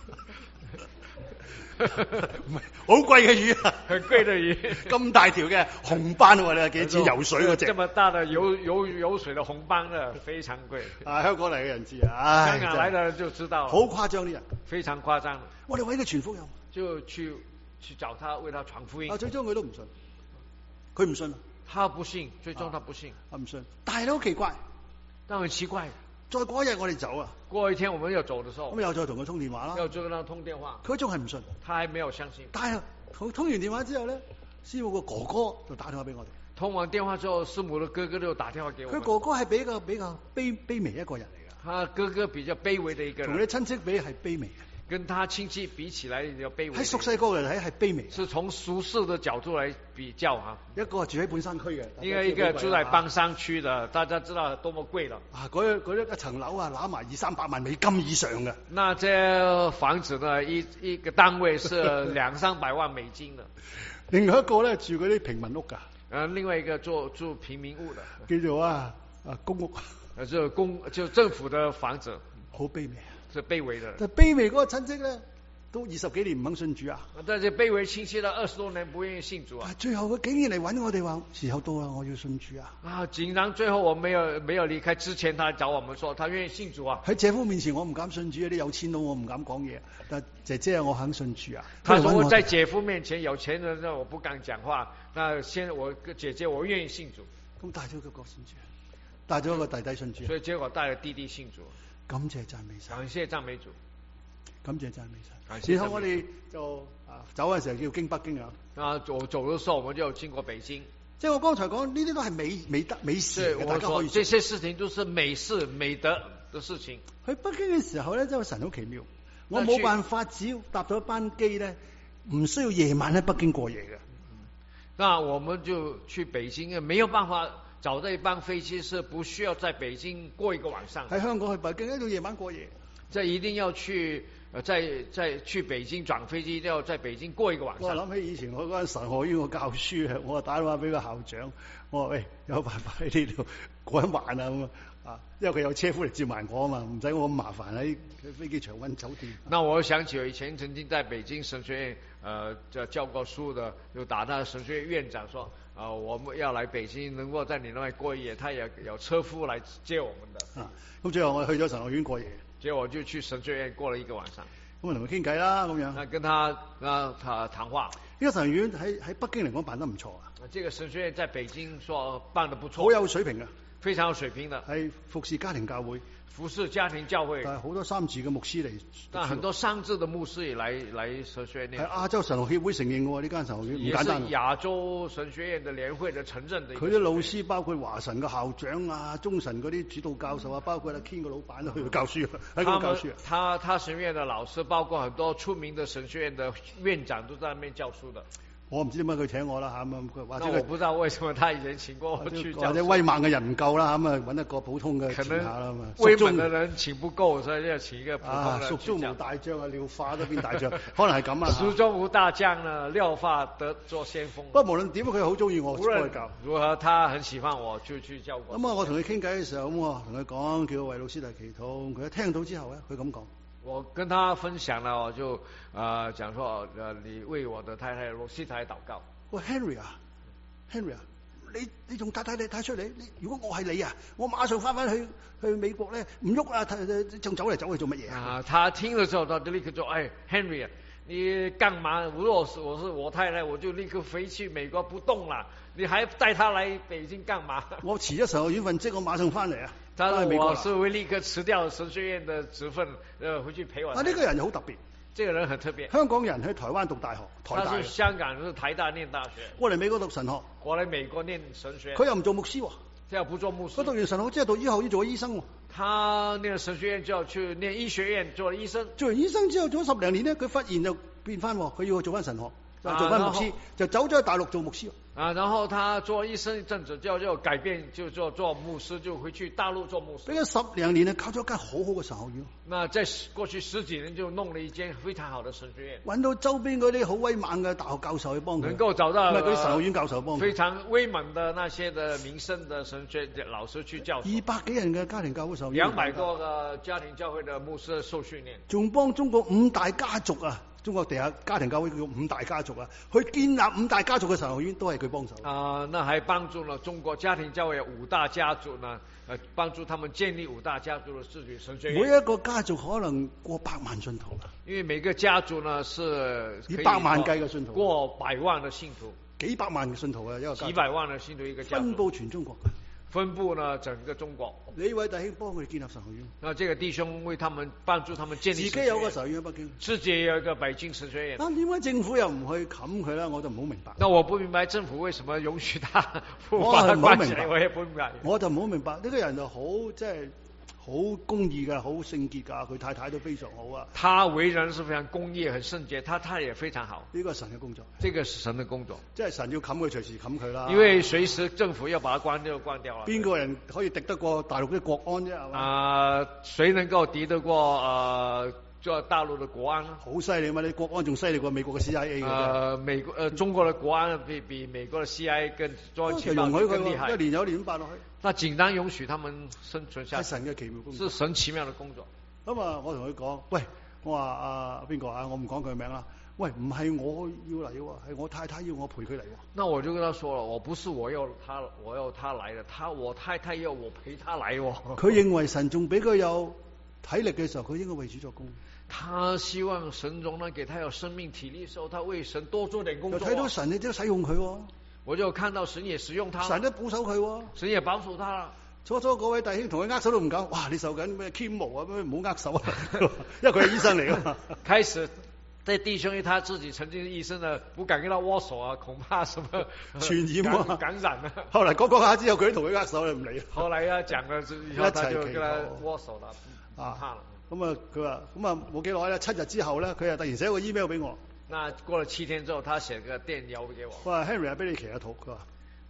[SPEAKER 1] 唔係好貴嘅魚啊，
[SPEAKER 2] 很貴的魚，
[SPEAKER 1] 咁大條嘅紅斑喎，你話幾錢游水嗰隻？
[SPEAKER 2] 這麼大的游水的紅斑的非常貴。
[SPEAKER 1] 啊，香港嚟嘅人知啊，
[SPEAKER 2] 香港來的人就知道，
[SPEAKER 1] 好誇張啲人，
[SPEAKER 2] 非常誇張。
[SPEAKER 1] 我哋為佢傳福音，
[SPEAKER 2] 就去找他為他傳福音。
[SPEAKER 1] 啊，最終佢都唔信，佢唔信，
[SPEAKER 2] 他不信，最終他不信，
[SPEAKER 1] 唔信。但係都好奇怪，
[SPEAKER 2] 但很奇怪。
[SPEAKER 1] 再過一日我哋走啊，
[SPEAKER 2] 過一天我們要走的時候，
[SPEAKER 1] 咁又再同佢通電話啦，
[SPEAKER 2] 又再跟他通電話，
[SPEAKER 1] 佢仲係唔信，
[SPEAKER 2] 他還沒有相信。
[SPEAKER 1] 但係通完電話之後咧，師母個哥哥就打電話俾我哋。
[SPEAKER 2] 通完電話之後，師母的哥哥就打電話給我。
[SPEAKER 1] 佢哥哥係比較卑微一個人嚟噶，
[SPEAKER 2] 他哥哥比較卑微的一個人，
[SPEAKER 1] 同你親戚比係卑微。
[SPEAKER 2] 跟他親戚比起來，比較卑微。
[SPEAKER 1] 喺屬世角度嚟睇係卑微，
[SPEAKER 2] 是從屬世的角度來比較哈。
[SPEAKER 1] 一個住喺半山區嘅，
[SPEAKER 2] 一個住在半山區的，大家知道多麼貴了。
[SPEAKER 1] 啊，嗰一層樓啊，攬埋200-300萬美金以上嘅。
[SPEAKER 2] 那這房子呢，一個單位是200-300萬美金的。
[SPEAKER 1] 另外一個咧住嗰啲平民屋噶。
[SPEAKER 2] 另外一個住平民屋的，
[SPEAKER 1] 叫做公屋。
[SPEAKER 2] 就政府的房子，
[SPEAKER 1] 好卑微。
[SPEAKER 2] 是卑微的，
[SPEAKER 1] 但卑微嗰個親戚咧，都20幾年唔肯信主啊！
[SPEAKER 2] 但是卑微親戚了20多年不願意信主啊！
[SPEAKER 1] 最後佢竟然嚟揾我哋話，時候到啦，我要信主啊！
[SPEAKER 2] 啊，竟然最後我沒有離開之前，他找我們說他願意信主啊！
[SPEAKER 1] 喺姐夫面前我唔敢信主，啲有錢佬我唔敢講嘢，但姐姐我肯信主啊！
[SPEAKER 2] 他說我在姐夫面前有錢人，我不敢講話。那先我姐姐我願意信主，
[SPEAKER 1] 咁帶咗個哥信主，帶咗個弟弟信主，
[SPEAKER 2] 所以結果帶了弟弟信主。
[SPEAKER 1] 感謝讚美神，
[SPEAKER 2] 感謝讚美主，
[SPEAKER 1] 感謝讚美神。然後我哋就走嘅時候要經北京啊。啊，
[SPEAKER 2] 我走嘅時候我們就經過北京。
[SPEAKER 1] 即係我剛才講呢啲都係美事嘅，大家可以。
[SPEAKER 2] 這些事情都是美事美德的事情。
[SPEAKER 1] 去北京嘅時候咧，真係神好奇妙。 我冇辦法，只要搭咗一班機咧，唔需要夜晚喺北京過夜嘅。
[SPEAKER 2] 那我們就去北京，沒有辦法找到一班飛機是不需要在北京過一個晚上。
[SPEAKER 1] 喺香港去北京一定要夜晚過夜。
[SPEAKER 2] 這一定要去再去北京轉飛機，一定要在北京過一個晚上。
[SPEAKER 1] 我諗起以前我嗰間神學院我教書啊，我打電話俾個校長，我話喂，有辦法喺呢度過一晚啊咁啊，因為佢有車夫嚟接埋我啊嘛，唔使我咁麻煩喺飛機場揾酒店。
[SPEAKER 2] 那我想起我以前曾經在北京神學院教過書的，就打他神學院院長說，我們要來北京，能夠在你那邊過夜，他也有車夫來接我們的。
[SPEAKER 1] 咁最後我去咗神學院過夜。
[SPEAKER 2] 結果我就去神學院過了一個晚上。
[SPEAKER 1] 咁我同佢傾偈啦，咁樣。
[SPEAKER 2] 跟他談話。
[SPEAKER 1] 呢個神學院喺北京嚟講辦得唔錯啊。
[SPEAKER 2] 這個神學院在北京說辦得不錯。
[SPEAKER 1] 好有水平啊。
[SPEAKER 2] 非常有水平的。
[SPEAKER 1] 係服侍家庭教會。
[SPEAKER 2] 服侍家庭教會。
[SPEAKER 1] 但係好多三字嘅牧師嚟。
[SPEAKER 2] 但很多三字嘅牧師也來神學院。
[SPEAKER 1] 係亞洲神學協會承認嘅喎，呢間神學院唔簡單。
[SPEAKER 2] 也是亞洲神學院嘅聯會嘅承認的。
[SPEAKER 1] 佢啲老師包括華神嘅校長啊、中神嗰啲主導教授啊，包括阿 Ken 個老闆都去教書啊，喺嗰度教書啊。
[SPEAKER 2] 他神學院嘅老師，包括很多出名嘅神學院嘅院長都在那邊教書的。
[SPEAKER 1] 我唔知點解佢請我啦嚇咁，或者
[SPEAKER 2] 我不知道為什麼他以前請過我去教書，
[SPEAKER 1] 或者威猛嘅人唔夠啦，咁啊揾一個普通嘅請下啦嘛。
[SPEAKER 2] 威猛嘅人請不夠，所以要請一個普通嘅。
[SPEAKER 1] 蜀中無大將啊，廖化都變大將，可能係咁啊。
[SPEAKER 2] 蜀中無大將啊，廖化得做先鋒。
[SPEAKER 1] 不過無論點，佢好中意我，幫佢教。
[SPEAKER 2] 如何他很喜歡我，就去教過。
[SPEAKER 1] 咁啊，我同佢傾偈嘅時候，咁我同佢講，叫佢為老師嚟祈禱。佢一聽到之後咧，佢咁講。
[SPEAKER 2] 我跟他分享了，我就講說，你為我的太太羅西太禱告。
[SPEAKER 1] 喂 Henry 啊，你仲帶你太出嚟？如果我係你啊，我馬上翻去美國咧，唔喐啊，仲走嚟走去做乜嘢啊？
[SPEAKER 2] 他聽了之後，他就立刻說：哎 ，Henry 啊，你幹嘛？如果我是我太太，我就立刻飛去美國不動啦。你還帶他來北京幹嘛？
[SPEAKER 1] 我辭咗神學院份職，我馬上翻嚟啊！
[SPEAKER 2] 他說我是會立刻辭掉神學院的職份，回去陪我。
[SPEAKER 1] 呢個人又好特別。
[SPEAKER 2] 這個人很特別。
[SPEAKER 1] 香港人喺台灣讀大學，台大。
[SPEAKER 2] 他是香港人，是台大念大學。
[SPEAKER 1] 過嚟美國讀神學。
[SPEAKER 2] 過嚟美國念神學。
[SPEAKER 1] 佢又唔做牧師喎。
[SPEAKER 2] 這又不做牧師。
[SPEAKER 1] 佢讀完神學之後讀醫學院做醫生喎。
[SPEAKER 2] 他念神學院就要去念醫學院做醫生。
[SPEAKER 1] 做完醫生之後做咗10零年咧，佢忽然就變翻，佢要去做翻神學，做翻牧師，就走咗去大陸做牧師。
[SPEAKER 2] 然後他做醫生一陣子，就改變，就做牧師，就回去大陸做牧師。
[SPEAKER 1] 俾咗10零年啊，靠咗一間好好嘅神學院。
[SPEAKER 2] 那在過去10幾年就弄了一間非常好的神學院。
[SPEAKER 1] 揾到周邊嗰啲好威猛嘅大學教授去幫佢。
[SPEAKER 2] 能夠找到。
[SPEAKER 1] 唔係嗰啲神學院教授幫佢。
[SPEAKER 2] 非常威猛的那些的名聲的神學老師去教。
[SPEAKER 1] 200幾人嘅家庭教會受訓。
[SPEAKER 2] 200多個家庭教會的牧師受訓練。
[SPEAKER 1] 仲幫中國5大家族啊！中國地下家庭教會叫5大家族啊，去建立5大家族嘅神學院都係佢幫手。
[SPEAKER 2] 那還幫助了中國家庭教會5大家族呢，幫助他們建立5大家族的自己神學院。
[SPEAKER 1] 每一個家族可能過100萬信徒。
[SPEAKER 2] 因為每個家族呢是
[SPEAKER 1] 以百萬計嘅信徒，
[SPEAKER 2] 過100萬的信徒，
[SPEAKER 1] 幾百萬嘅信徒啊，一個家族。
[SPEAKER 2] 幾百萬的信徒一個家族。
[SPEAKER 1] 分佈全中國。
[SPEAKER 2] 分佈呢整個中國。
[SPEAKER 1] 呢位弟兄幫佢哋建立神學院。
[SPEAKER 2] 那這個弟兄為他們幫助他們建立神學院。
[SPEAKER 1] 自己有個神學院喺北京。
[SPEAKER 2] 自己有一個北京神學院。
[SPEAKER 1] 點解政府又唔去冚佢咧？我就唔好明白。
[SPEAKER 2] 那我不明白政府為什麼容許他不
[SPEAKER 1] 把它關起來，
[SPEAKER 2] 我也不明白。
[SPEAKER 1] 我就唔好明白呢個人就好即係好公義嘅，好聖潔噶，佢太太都非常好啊。
[SPEAKER 2] 他為人是非常公義、很聖潔，他太太也非常好。
[SPEAKER 1] 呢個係神嘅工作。
[SPEAKER 2] 這個是神嘅工作。
[SPEAKER 1] 即係神要冚佢，隨時冚佢啦。
[SPEAKER 2] 因為隨時政府要把它關就關掉了。
[SPEAKER 1] 邊個人可以敵得過大陸啲國安啫？係嘛？
[SPEAKER 2] 誰能夠敵得過做大陸的國安呢？
[SPEAKER 1] 好犀利嘛！你國安仲犀利過美國嘅 CIA 嘅。
[SPEAKER 2] 中國的國安比美國的 CIA 更中央情報更厲害。
[SPEAKER 1] 一年有一年辦落去。
[SPEAKER 2] 那僅當容許他們生存下去。
[SPEAKER 1] 係神嘅奇妙工作。
[SPEAKER 2] 是神奇妙的工作。
[SPEAKER 1] 咁啊，我同佢講，喂，我話邊個啊？我唔講佢名啦。喂，唔係我要嚟喎，係我太太要我陪佢嚟喎。
[SPEAKER 2] 那我就跟他說了，我不是我要他來的，我太太要我陪他來喎。
[SPEAKER 1] 佢認為神仲俾佢有體力嘅時候，佢應該為主作工。
[SPEAKER 2] 他希望神仲能給他有生命體力嘅時候，他為神多做點工作。
[SPEAKER 1] 睇到神亦都使用佢喎。
[SPEAKER 2] 我就看到神也使用他。
[SPEAKER 1] 神都保守佢喎。
[SPEAKER 2] 神也保守他啦。
[SPEAKER 1] 初初嗰位弟兄同佢握手都唔敢，哇！你受緊咩 chemo 啊？咩唔好握手啊？因為佢係醫生嚟噶嘛。
[SPEAKER 2] 開始，這弟兄他自己曾經是醫生呢，不敢跟他握手啊，恐怕什麼
[SPEAKER 1] 傳染啊、
[SPEAKER 2] 感染啊。
[SPEAKER 1] 後來講下之後，佢都同佢握手，你唔理。
[SPEAKER 2] 後來講了之後，他就跟他握手了，怕了。
[SPEAKER 1] 咁啊，佢話咁啊冇幾耐咧，7日之後咧，佢又突然寫個 email 俾我。
[SPEAKER 2] 那過了7天之後，他寫個電郵給我。
[SPEAKER 1] 佢話 Henry 啊，俾你祈下禱。佢話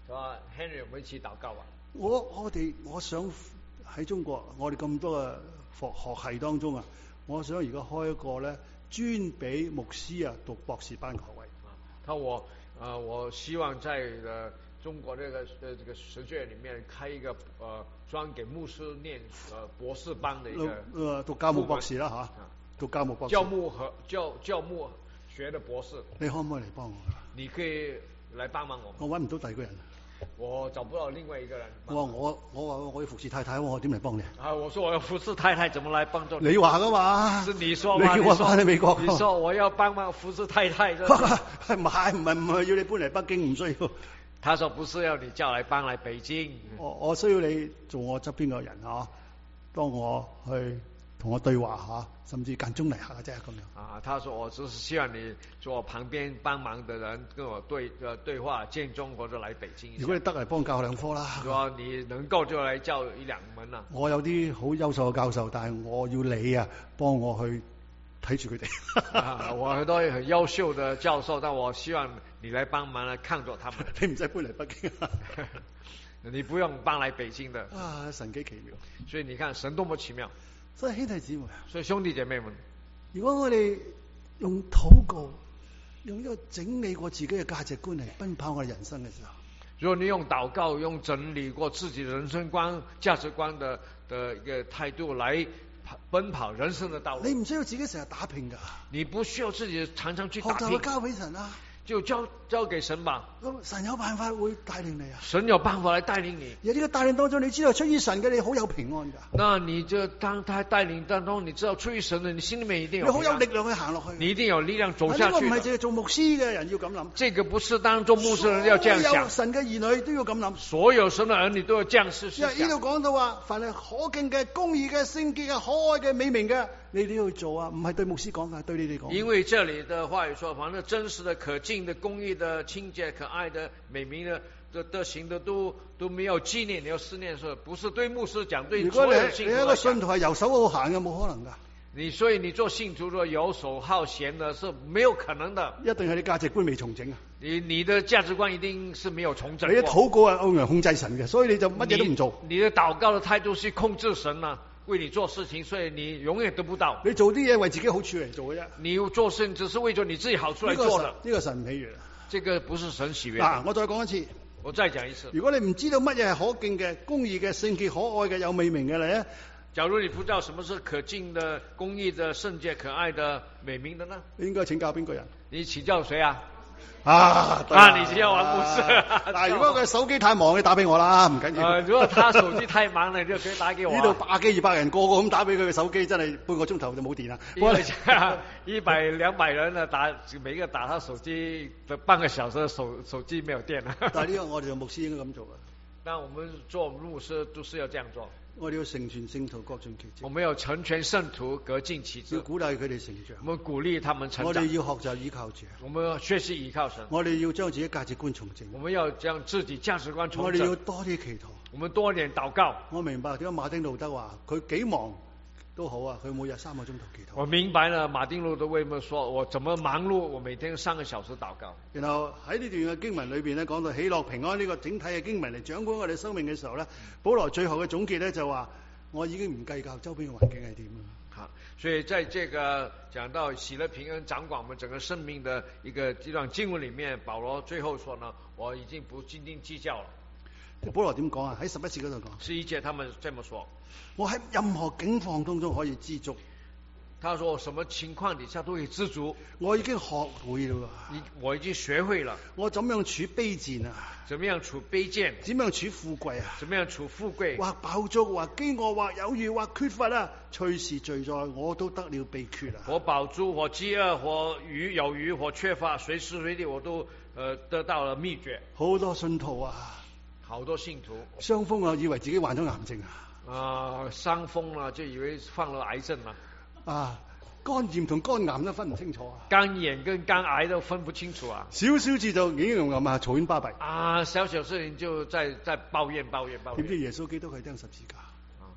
[SPEAKER 2] Henry，我們一起禱告吧。
[SPEAKER 1] 我想喺中國，我哋咁多嘅學系當中啊，我想而家開一個咧，專俾牧師啊讀博士班嘅學位。
[SPEAKER 2] 他我希望在中國這個神學院裡面開一個專給牧師念博士班的一個
[SPEAKER 1] 讀教牧博士啦嚇，讀教牧博士。
[SPEAKER 2] 教牧學的博士。
[SPEAKER 1] 你可唔可以嚟幫我？
[SPEAKER 2] 你可以來幫忙我。
[SPEAKER 1] 我揾唔到第二個人。
[SPEAKER 2] 我找不到另外一個人。
[SPEAKER 1] 我話我要服侍太太，我點嚟幫你？
[SPEAKER 2] 我說我要服侍太太，怎麼來幫助你？
[SPEAKER 1] 你話噶嘛？
[SPEAKER 2] 是你說嘛？
[SPEAKER 1] 你叫我翻去美國。
[SPEAKER 2] 你說我要幫忙服侍太太。
[SPEAKER 1] 唔係要你搬嚟北京，唔需要。
[SPEAKER 2] 他說不是要你叫來搬來北京。
[SPEAKER 1] 我需要你做我側邊嘅人啊，當我去同我對話嚇，甚至間中嚟下啫咁樣。
[SPEAKER 2] 他說我只是希望你做我旁邊幫忙的人，跟我對話，間中或者來北京。
[SPEAKER 1] 如果你得嚟幫教2科啦。
[SPEAKER 2] 如果你能夠就來教1-2門啦。
[SPEAKER 1] 我有啲好優秀嘅教授，但係我要你啊幫我去睇住佢哋。
[SPEAKER 2] 我很多很優秀的教授，但我希望你來幫忙來看着他們。
[SPEAKER 1] 你唔使搬嚟北京。
[SPEAKER 2] 你不用搬來北京的。
[SPEAKER 1] 神幾奇妙。
[SPEAKER 2] 所以你看神多麼奇妙。
[SPEAKER 1] 所以兄弟姊妹，
[SPEAKER 2] 所以兄弟姐妹們，
[SPEAKER 1] 如果我哋用禱告，用一個整理過自己嘅價值觀嚟奔跑我哋人生嘅時候，
[SPEAKER 2] 如果你用禱告，用整理過自己人生觀、價值觀的一個態度來奔跑人生的道路，
[SPEAKER 1] 你唔需要自己成日打拼噶，
[SPEAKER 2] 你不需要自己常常去打拼，
[SPEAKER 1] 學習交俾神啊。
[SPEAKER 2] 就交給神吧。
[SPEAKER 1] 神有辦法會帶領你啊！
[SPEAKER 2] 神有辦法來帶領你。
[SPEAKER 1] 而呢個帶領當中，你知道出於神嘅，你好有平安噶。
[SPEAKER 2] 那你就當他帶領當中，你知道出於神的，你心裏面一定有平安，
[SPEAKER 1] 你好有力量去行落去。
[SPEAKER 2] 你一定有力量走下去。
[SPEAKER 1] 呢個唔係淨係做牧師嘅人要咁諗。
[SPEAKER 2] 這個不是當做牧師的人要這樣想。
[SPEAKER 1] 所有神嘅兒女都要咁諗。
[SPEAKER 2] 所有神的兒女都要這樣思想。
[SPEAKER 1] 因為呢度講到話，凡係可敬嘅、公義嘅、聖潔嘅、可愛嘅、美名嘅，你都要做啊！唔係對牧師講嘅，對你哋講。
[SPEAKER 2] 因為這裏的話語說，凡是真實的、可敬的、公義的、清潔、可愛的、美名的德行的都沒有紀念，你要思念，說不是對牧師講，對所有信徒講。如果你一個信徒係遊手好閒嘅，冇可能噶。所以你做信徒若遊手好閒的，是沒有可能的。一定係你價值觀未重整啊！你的價值觀一定是沒有重整。你一禱告係用嚟控制神嘅，所以你就乜嘢都唔做。你的禱告的態度是控制神啊，為你做事情，所以你永遠得不到。你做啲嘢為自己好處嚟做嘅啫。你做事只是為咗你自己好處嚟做的。呢個神唔喜悅。這個不是神喜悅。嗱，我再講一次。我再講一次。如果你唔知道乜嘢係可敬嘅、公義嘅、聖潔、可愛嘅、有美名嘅咧，假如你不知道什麼是可敬的、公義的、聖潔、可愛的、美名的呢？你應該請教邊個人？你請教誰啊？你請教王牧師。嗱，如果佢手機太忙，你打俾我啦，唔緊要。如果他手機太忙你就可以打給我。呢度100幾200人個個咁打俾佢嘅手機，真係半個鐘頭就冇電啦。100-200人打，每個打他手機半個小時，手機沒有電啦。但係呢個我哋做牧師應該咁做嘅。但我們做牧師都是要這樣做。我哋要成全聖徒，各盡其職。我們要成全聖徒，各盡其職。要鼓勵佢哋成長。我們鼓勵他們成長。我哋要學習依靠主。我們要學習依靠神。我哋要將自己價值觀重整。我們要將自己價值觀重整。我哋要多啲祈禱。我們多點禱告。我明白點解馬丁路德話佢幾忙都好啊，佢每日3個鐘頭祈禱。我明白了，馬丁路德為什麼說我怎麼忙碌，我每天3個小時禱告。然後喺呢段嘅經文裏邊咧，講到喜樂平安呢個整體嘅經文嚟掌管我哋生命嘅時候咧，保羅最後嘅總結咧就話：我已經唔計較周邊嘅環境係點啦。好，所以在這個講到喜樂平安掌管我們整個生命的一個這段經文裏面，保羅最後說呢，我已經不斤斤計較了。保羅點講啊？喺11節嗰度講。11節他們這麼說。我喺任何境況當中可以知足。他說什麼情況底下都可以知足。我已經學會了。我已經學會了。我怎樣處卑賤啊？怎麼樣處卑賤？怎麼樣處富貴啊？怎麼樣處富貴？或飽足，或飢餓，或有餘，或缺乏啊！隨時隨在，我都得了秘訣啊！或飽足，或飢餓，或有餘，或缺乏，隨時隨地我都得到了秘訣。好多信徒啊！好多信徒傷風啊，以為自己患咗癌症啊！傷風啊，就以為患了癌症啊！肝炎同肝癌都分唔清楚啊！肝炎跟肝癌都分不清楚啊！少少事就已經咁啊，嘈冤巴閉啊！小小事情就在抱怨。點知耶穌基督係釘十字架啊！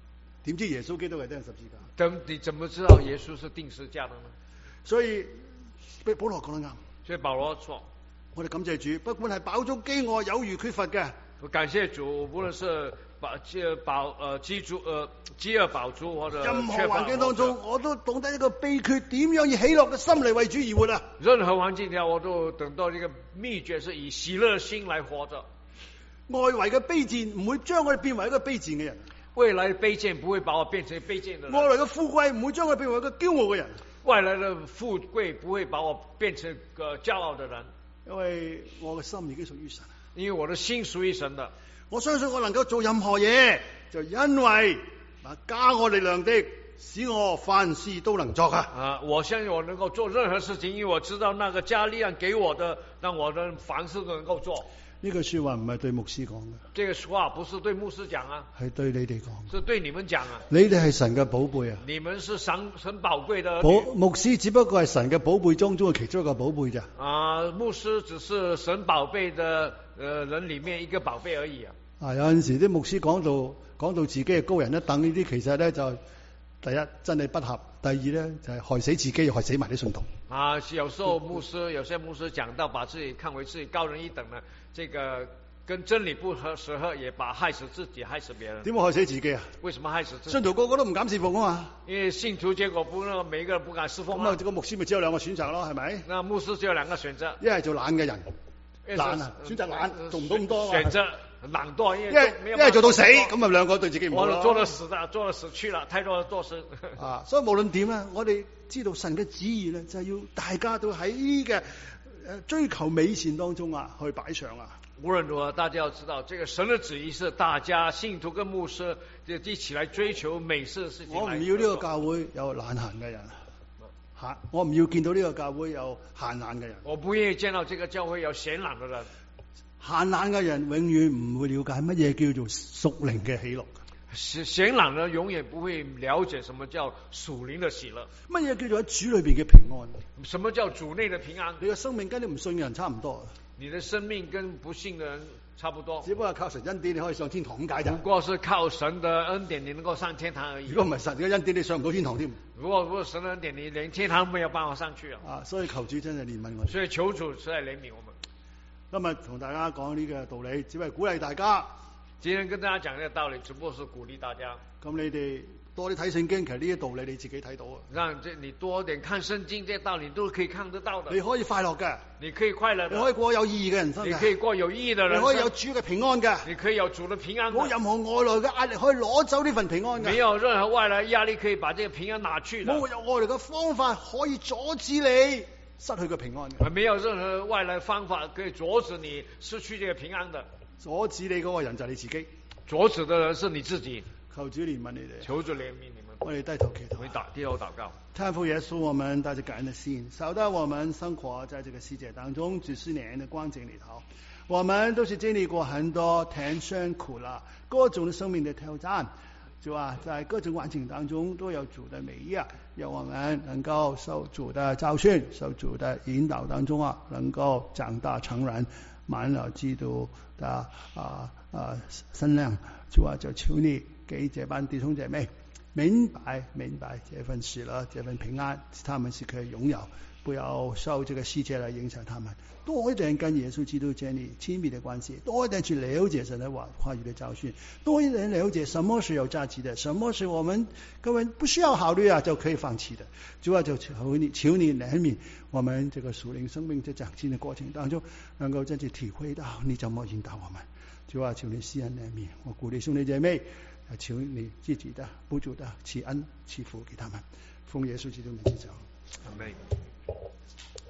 [SPEAKER 1] 點知耶穌基督係釘十字架？
[SPEAKER 2] 等你怎麼知道耶穌是釘十架的呢？
[SPEAKER 1] 所以保羅講得啱。
[SPEAKER 2] 所以保羅說，
[SPEAKER 1] 我哋感謝主，不管係飽足飢餓有餘缺乏嘅，
[SPEAKER 2] 我感謝主，無論是飢餓飽足或者
[SPEAKER 1] 任何環境當中，我都懂得一個秘訣，點樣以喜樂嘅心嚟為主而活啊！
[SPEAKER 2] 任何環境下，我都等到一個秘訣，是以喜樂心來活着。
[SPEAKER 1] 外圍嘅卑賤唔會將我哋變為一個卑賤嘅人，
[SPEAKER 2] 未來的卑賤不會把我變成卑賤的人。
[SPEAKER 1] 外來嘅富貴唔會將我哋變為一個驕傲嘅人，
[SPEAKER 2] 外來的富貴不會把我變成個驕傲的人。
[SPEAKER 1] 因為我嘅心已經屬於神，
[SPEAKER 2] 因為我的心屬於神的。
[SPEAKER 1] 我相信我能夠做任何嘢，就因為加我力量的，使我凡事都能做啊！
[SPEAKER 2] 我相信我能夠做任何事情，因為我知道那個加力量給我的，讓我的凡事都能夠做。
[SPEAKER 1] 呢句說話唔係對牧師講嘅，
[SPEAKER 2] 這個話不是對牧師講啊，
[SPEAKER 1] 係對你哋講，
[SPEAKER 2] 是對你們講啊。
[SPEAKER 1] 你哋係神嘅寶貝啊！
[SPEAKER 2] 你們是神寶貴的。
[SPEAKER 1] 牧師只不過係神嘅寶貝當中嘅其中一個寶貝咋。
[SPEAKER 2] 牧師只是神寶貝的人裏面一個寶貝而已啊。有
[SPEAKER 1] 陣時啲牧師講到自己係高人一等，呢啲其實咧就第一真理不合，第二咧就係害死自己又害死埋啲信徒。
[SPEAKER 2] 有時候有些牧師講到把自己看為自己高人一等呢，這個跟真理不合時候，也把害死自己害死別人。
[SPEAKER 1] 點會害死自己啊？
[SPEAKER 2] 為什麼害死自己？
[SPEAKER 1] 信徒個個都唔敢侍奉啊嘛。
[SPEAKER 2] 因為信徒結果每一個人不敢侍奉。
[SPEAKER 1] 咁個牧師咪只有兩個選擇咯，係咪？
[SPEAKER 2] 那牧師只有兩個選擇，
[SPEAKER 1] 一係做懶嘅人，懶啊，選擇懶，做唔到咁多。
[SPEAKER 2] 選擇懶惰，一
[SPEAKER 1] 係做到死，咁咪兩個對自己唔好咯。
[SPEAKER 2] 做到死去了，太多做事。
[SPEAKER 1] 所以無論點咧，我哋知道神嘅旨意咧，就係要大家都喺嘅追求美善當中去擺上啊。
[SPEAKER 2] 無論如何，大家要知道，這個神的旨意是大家信徒跟牧師就一起來追求美善的事情。
[SPEAKER 1] 我唔要呢個教會有懶閒嘅人，我唔要見到呢個教會有閒懶嘅人。
[SPEAKER 2] 我不願意見到這個教會有閒懶嘅人。
[SPEAKER 1] 閒懶嘅人永遠唔會了解乜嘢叫做屬靈嘅喜樂。
[SPEAKER 2] 閒懶人永遠不會了解什麼叫屬靈的喜樂。
[SPEAKER 1] 乜嘢叫做喺主裏邊嘅平安？
[SPEAKER 2] 什麼叫主內的平安？
[SPEAKER 1] 你嘅生命跟你唔信嘅人差唔多。
[SPEAKER 2] 你的生命跟不信的人差不多，
[SPEAKER 1] 只不過靠神恩典你可以上天堂咁解啫。
[SPEAKER 2] 不過是靠神的恩典你能夠上天堂而已。
[SPEAKER 1] 如果唔係神嘅恩典，你上唔到天堂添。
[SPEAKER 2] 如果神的恩典，你連天堂都沒有辦法上去啊！
[SPEAKER 1] 所以求主真係憐憫我哋。
[SPEAKER 2] 所以求主實在憐憫我們。
[SPEAKER 1] 今日同大家講呢個道理，只係鼓勵大家。
[SPEAKER 2] 今天跟大家講呢個道理，只不過是鼓勵大家。
[SPEAKER 1] 咁你哋多啲睇聖經，其實呢啲道理你自己睇到啊。
[SPEAKER 2] 讓你多點看聖經，這些道理都可以看得到的。
[SPEAKER 1] 你可以快樂嘅，
[SPEAKER 2] 你可以快樂的，
[SPEAKER 1] 你可以過有意義嘅人生嘅，
[SPEAKER 2] 你可以過有意義的人生，
[SPEAKER 1] 你可以有主嘅平安嘅，
[SPEAKER 2] 你可以有主的平安。
[SPEAKER 1] 冇任何外來嘅壓力可以攞走呢份平安嘅，
[SPEAKER 2] 沒有任何外來壓力可以把這個平安拿去的。
[SPEAKER 1] 冇有外來嘅方法可以阻止你失去嘅平安嘅，
[SPEAKER 2] 沒有任何外來方法可以阻止你失去這個平安的。
[SPEAKER 1] 阻止你嗰個人就係你自己，
[SPEAKER 2] 阻止的人是你自己。
[SPEAKER 1] 求主憐憫你哋，
[SPEAKER 2] 求主憐憫你們。
[SPEAKER 1] 我哋低頭祈禱，
[SPEAKER 2] 我們低頭禱告。
[SPEAKER 1] 天父耶穌，我們帶着感恩的心，曉得我們生活在這個世界當中幾十年的光景裏頭，我們都是經歷過很多甜酸苦辣，各種的生命的挑戰。主啊，在各種環境當中都有主的美意啊，讓我們能夠受主的教訓，受主的引導當中能夠長大成人，滿了基督的身量。主啊，就求你給這班弟兄姐妹明白這份喜樂，這份平安，他們是可以擁有，不要受這個世界來影響他們。多一點跟耶穌基督建立親密的關係，多一點去了解神的話語的教訓，多一點了解什麼是有價值的，什麼是我們根本不需要考慮就可以放棄的。主啊，就求你憐憫我們這個屬靈生命在長進的過程當中，能夠真正體會到你怎麼引導我們。主啊，求你施恩憐憫，我鼓勵兄弟姐妹，求你自己的不住的賜恩賜福給他們，奉耶穌基督名祈求，
[SPEAKER 2] 阿們。